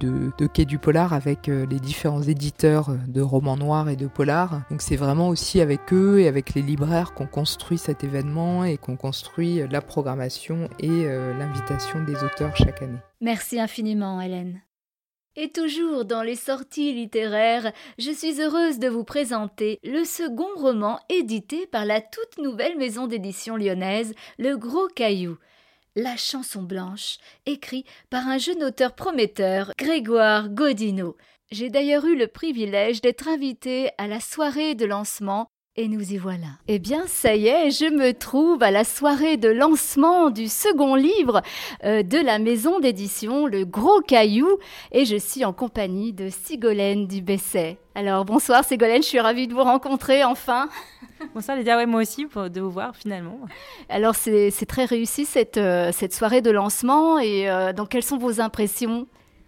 de Quai du Polar avec les différents éditeurs de romans noirs et de polars. Donc c'est vraiment aussi avec eux et avec les libraires qu'on construit cet événement et qu'on construit la programmation et l'invitation des auteurs chaque année. Merci infiniment, Hélène. Et toujours dans les sorties littéraires, je suis heureuse de vous présenter le second roman édité par la toute nouvelle maison d'édition lyonnaise, Le Gros Caillou. La chanson blanche, écrit par un jeune auteur prometteur, Grégoire Godineau. J'ai d'ailleurs eu le privilège d'être invitée à la soirée de lancement. Et nous y voilà. Eh bien, ça y est, je me trouve à la soirée de lancement du second livre de la maison d'édition Le Gros Caillou, et je suis en compagnie de Sigolène Dubesset. Alors, bonsoir Sigolène, je suis ravie de vous rencontrer enfin. Bonsoir Lydia, ouais, moi aussi, de vous voir finalement. Alors, c'est très réussi cette soirée de lancement, et donc quelles sont vos impressions ?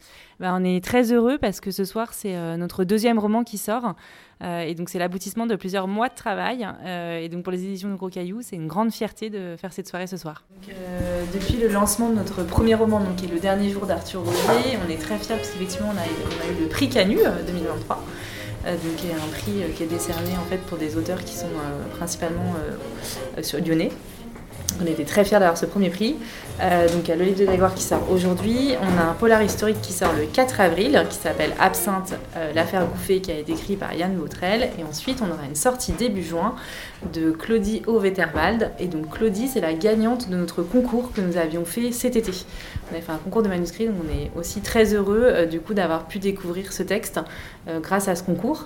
On est très heureux parce que ce soir, c'est notre deuxième roman qui sort. Et donc, c'est l'aboutissement de plusieurs mois de travail. Et donc, pour les éditions de Gros Caillou, c'est une grande fierté de faire cette soirée ce soir. Donc, depuis le lancement de notre premier roman, donc, qui est Le Dernier jour d'Arthur Roger, on est très fiers parce qu'effectivement, on a eu le prix Canu 2023. Donc, qui est un prix qui est décerné en fait, pour des auteurs qui sont principalement lyonnais. On était très fiers d'avoir ce premier prix. Donc, il y a le livre de Grégoire qui sort aujourd'hui. On a un polar historique qui sort le 4 avril, qui s'appelle Absinthe, l'affaire Gouffé, qui a été écrit par Yann Botrel. Et ensuite, on aura une sortie début juin de Claudie Auveterwald. Et donc, Claudie, c'est la gagnante de notre concours que nous avions fait cet été. On a fait un concours de manuscrits, donc on est aussi très heureux du coup d'avoir pu découvrir ce texte grâce à ce concours.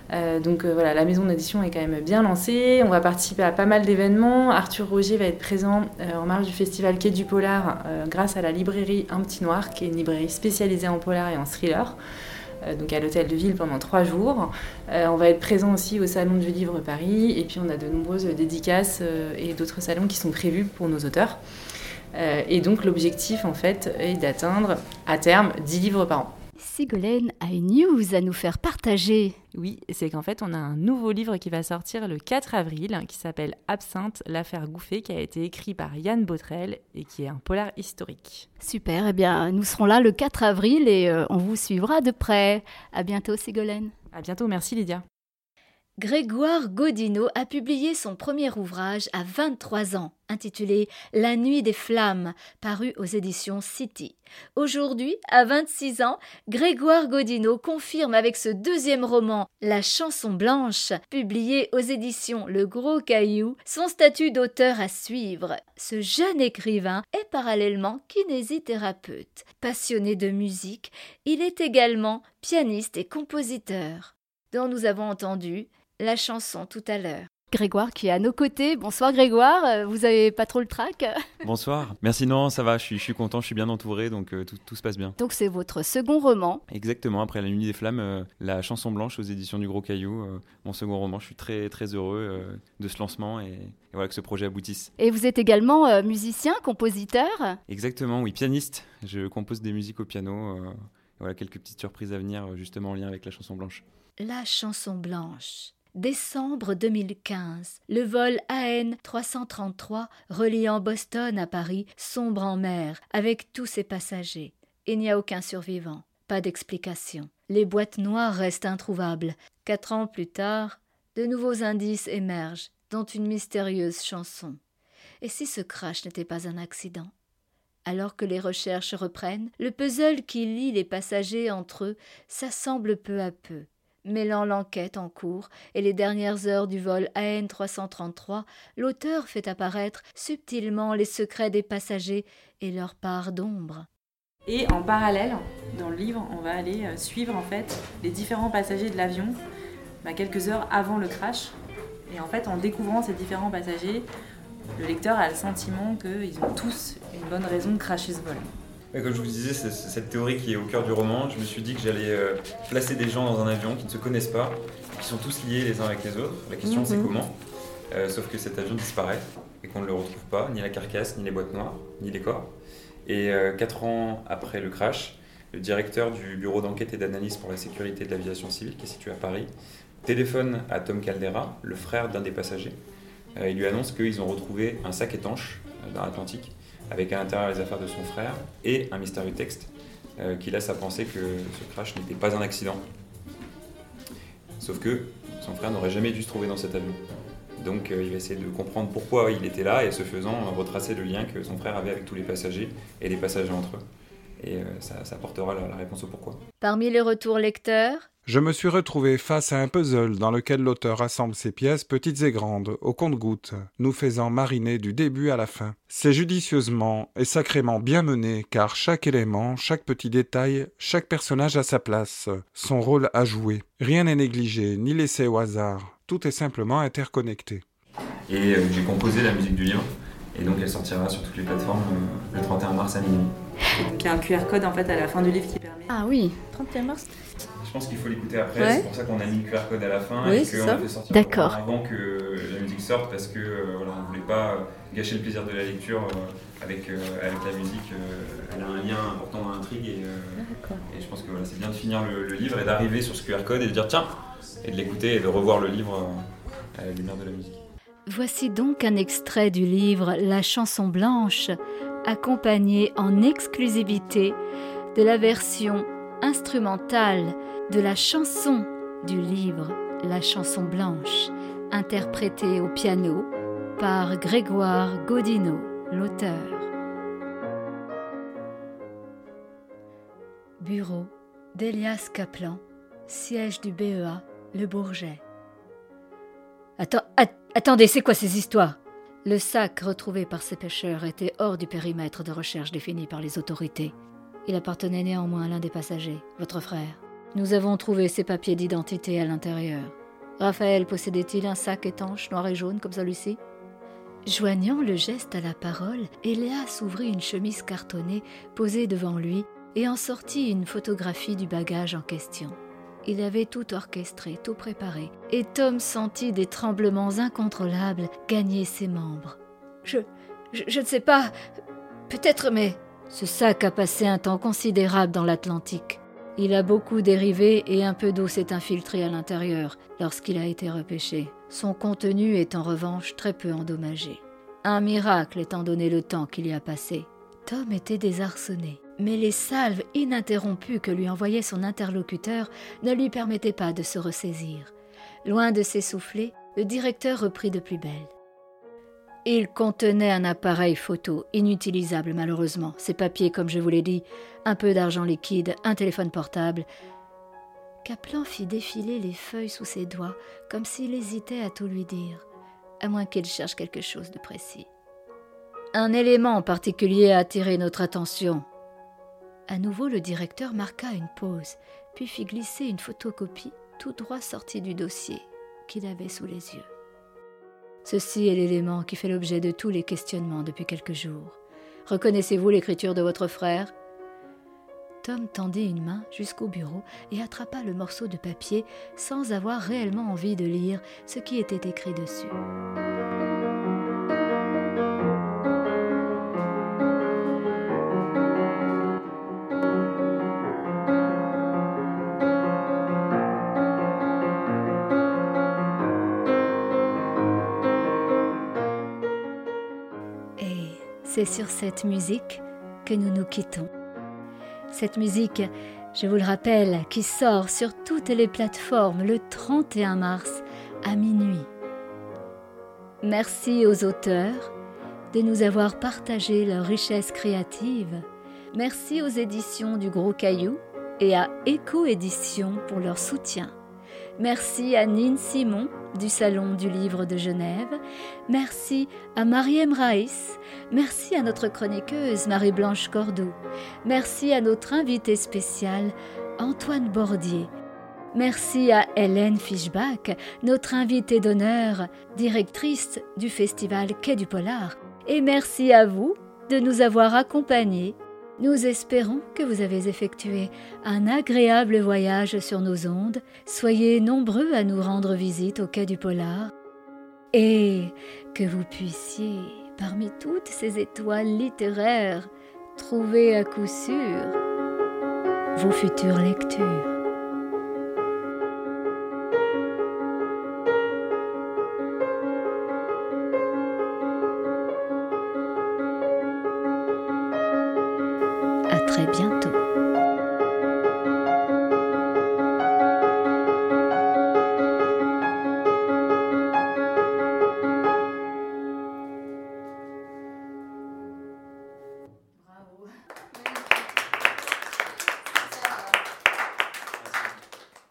Voilà, la maison d'édition est quand même bien lancée. On va participer à pas mal d'événements. Arthur Roger va être présent en marge du festival Quai du Polar grâce à la librairie Un Petit Noir, qui est une librairie spécialisée en polar et en thriller, donc à l'hôtel de ville pendant 3 jours. On va être présent aussi au Salon du Livre Paris, et puis on a de nombreuses dédicaces et d'autres salons qui sont prévus pour nos auteurs. Et donc l'objectif en fait est d'atteindre à terme 10 livres par an. Sigolène a une news à nous faire partager. Oui, c'est qu'en fait, on a un nouveau livre qui va sortir le 4 avril, qui s'appelle Absinthe, l'affaire Gouffé, qui a été écrit par Yann Botrel et qui est un polar historique. Super, eh bien, nous serons là le 4 avril et on vous suivra de près. À bientôt, Sigolène. À bientôt, merci Lydia. Grégoire Godineau a publié son premier ouvrage à 23 ans, intitulé La Nuit des Flammes, paru aux éditions City. Aujourd'hui, à 26 ans, Grégoire Godineau confirme avec ce deuxième roman, La Chanson Blanche, publié aux éditions Le Gros Caillou, son statut d'auteur à suivre. Ce jeune écrivain est parallèlement kinésithérapeute. Passionné de musique, il est également pianiste et compositeur, dont nous avons entendu la chanson tout à l'heure. Grégoire qui est à nos côtés. Bonsoir Grégoire, vous avez pas trop le trac ? Bonsoir, merci, non, ça va, je suis content, je suis bien entouré, donc tout se passe bien. Donc c'est votre second roman. Exactement, après La Nuit des Flammes, La Chanson Blanche aux éditions du Gros Caillou, mon second roman. Je suis très, très heureux de ce lancement et voilà, que ce projet aboutisse. Et vous êtes également musicien, compositeur ? Exactement, oui, pianiste. Je compose des musiques au piano, voilà, quelques petites surprises à venir justement en lien avec La Chanson Blanche. La Chanson Blanche. Décembre 2015, le vol AN 333 reliant Boston à Paris sombre en mer avec tous ses passagers. Il n'y a aucun survivant, pas d'explication. Les boîtes noires restent introuvables. 4 ans plus tard, de nouveaux indices émergent, dont une mystérieuse chanson. Et si ce crash n'était pas un accident ? Alors que les recherches reprennent, le puzzle qui lie les passagers entre eux s'assemble peu à peu. Mêlant l'enquête en cours et les dernières heures du vol AN 333, l'auteur fait apparaître subtilement les secrets des passagers et leur part d'ombre. Et en parallèle, dans le livre, on va aller suivre en fait les différents passagers de l'avion quelques heures avant le crash. Et en fait, en découvrant ces différents passagers, le lecteur a le sentiment qu'ils ont tous une bonne raison de crasher ce vol. Comme je vous disais, c'est cette théorie qui est au cœur du roman. Je me suis dit que j'allais placer des gens dans un avion qui ne se connaissent pas, qui sont tous liés les uns avec les autres. La question c'est comment, sauf que cet avion disparaît. et qu'on ne le retrouve pas, ni la carcasse, ni les boîtes noires, ni les corps. Et 4 ans après le crash, le directeur du bureau d'enquête et d'analyse pour la sécurité de l'aviation civile, qui est situé à Paris, téléphone à Tom Caldera, le frère d'un des passagers. Il lui annonce qu'ils ont retrouvé un sac étanche dans l'Atlantique, avec à l'intérieur les affaires de son frère et un mystérieux texte qui laisse à penser que ce crash n'était pas un accident. Sauf que son frère n'aurait jamais dû se trouver dans cet avion. Donc il va essayer de comprendre pourquoi il était là et ce faisant retracer le lien que son frère avait avec tous les passagers et les passagers entre eux. Et ça apportera la réponse au pourquoi. Parmi les retours lecteurs, je me suis retrouvé face à un puzzle dans lequel l'auteur rassemble ses pièces petites et grandes, au compte-gouttes, nous faisant mariner du début à la fin. C'est judicieusement et sacrément bien mené, car chaque élément, chaque petit détail, chaque personnage a sa place, son rôle à jouer. Rien n'est négligé, ni laissé au hasard. Tout est simplement interconnecté. Et j'ai composé la musique du livre, et donc elle sortira sur toutes les plateformes le 31 mars à minuit. Il y a un QR code en fait à la fin du livre qui permet... Ah oui, 31 mars. Je pense qu'il faut l'écouter après, c'est pour ça qu'on a mis le QR code à la fin oui, et qu'on a fait sortir avant que la musique sorte parce que on ne voulait pas gâcher le plaisir de la lecture avec la musique. Elle a un lien important dans l'intrigue et je pense que c'est bien de finir le livre et d'arriver sur ce QR code et de dire tiens, et de l'écouter et de revoir le livre à la lumière de la musique. Voici donc un extrait du livre La chanson blanche, accompagné en exclusivité de la version instrumentale de la chanson du livre La chanson blanche, interprétée au piano par Grégoire Godineau, l'auteur. Bureau d'Elias Kaplan, siège du BEA, Le Bourget. Attendez, c'est quoi ces histoires ? Le sac retrouvé par ces pêcheurs était hors du périmètre de recherche défini par les autorités. Il appartenait néanmoins à l'un des passagers, votre frère. Nous avons trouvé ses papiers d'identité à l'intérieur. Raphaël possédait-il un sac étanche noir et jaune comme celui-ci ? Joignant le geste à la parole, Elias ouvrit une chemise cartonnée posée devant lui et en sortit une photographie du bagage en question. Il avait tout orchestré, tout préparé, et Tom sentit des tremblements incontrôlables gagner ses membres. Je ne sais pas, peut-être, mais... Ce sac a passé un temps considérable dans l'Atlantique. Il a beaucoup dérivé et un peu d'eau s'est infiltrée à l'intérieur lorsqu'il a été repêché. Son contenu est en revanche très peu endommagé. Un miracle étant donné le temps qu'il y a passé. Tom était désarçonné, mais les salves ininterrompues que lui envoyait son interlocuteur ne lui permettaient pas de se ressaisir. Loin de s'essouffler, le directeur reprit de plus belle. Il contenait un appareil photo, inutilisable malheureusement, ses papiers comme je vous l'ai dit, un peu d'argent liquide, un téléphone portable. Kaplan fit défiler les feuilles sous ses doigts, comme s'il hésitait à tout lui dire, à moins qu'il cherche quelque chose de précis. Un élément en particulier a attiré notre attention. À nouveau, le directeur marqua une pause, puis fit glisser une photocopie tout droit sortie du dossier qu'il avait sous les yeux. Ceci est l'élément qui fait l'objet de tous les questionnements depuis quelques jours. Reconnaissez-vous l'écriture de votre frère ? Tom tendit une main jusqu'au bureau et attrapa le morceau de papier sans avoir réellement envie de lire ce qui était écrit dessus. C'est sur cette musique que nous nous quittons. Cette musique, je vous le rappelle, qui sort sur toutes les plateformes le 31 mars à minuit. Merci aux auteurs de nous avoir partagé leur richesse créative. Merci aux éditions du Gros Caillou et à Éco-Éditions pour leur soutien. Merci à Nine Simon du Salon du Livre de Genève. Merci à Mariem Raïs. Merci à notre chroniqueuse Marie-Blanche Cordoue. Merci à notre invité spécial Antoine Bordier. Merci à Hélène Fischbach, notre invitée d'honneur, directrice du festival Quai du Polar. Et merci à vous de nous avoir accompagnés. Nous espérons que vous avez effectué un agréable voyage sur nos ondes. Soyez nombreux à nous rendre visite au Quai du Polar. et que vous puissiez, parmi toutes ces étoiles littéraires, trouver à coup sûr vos futures lectures.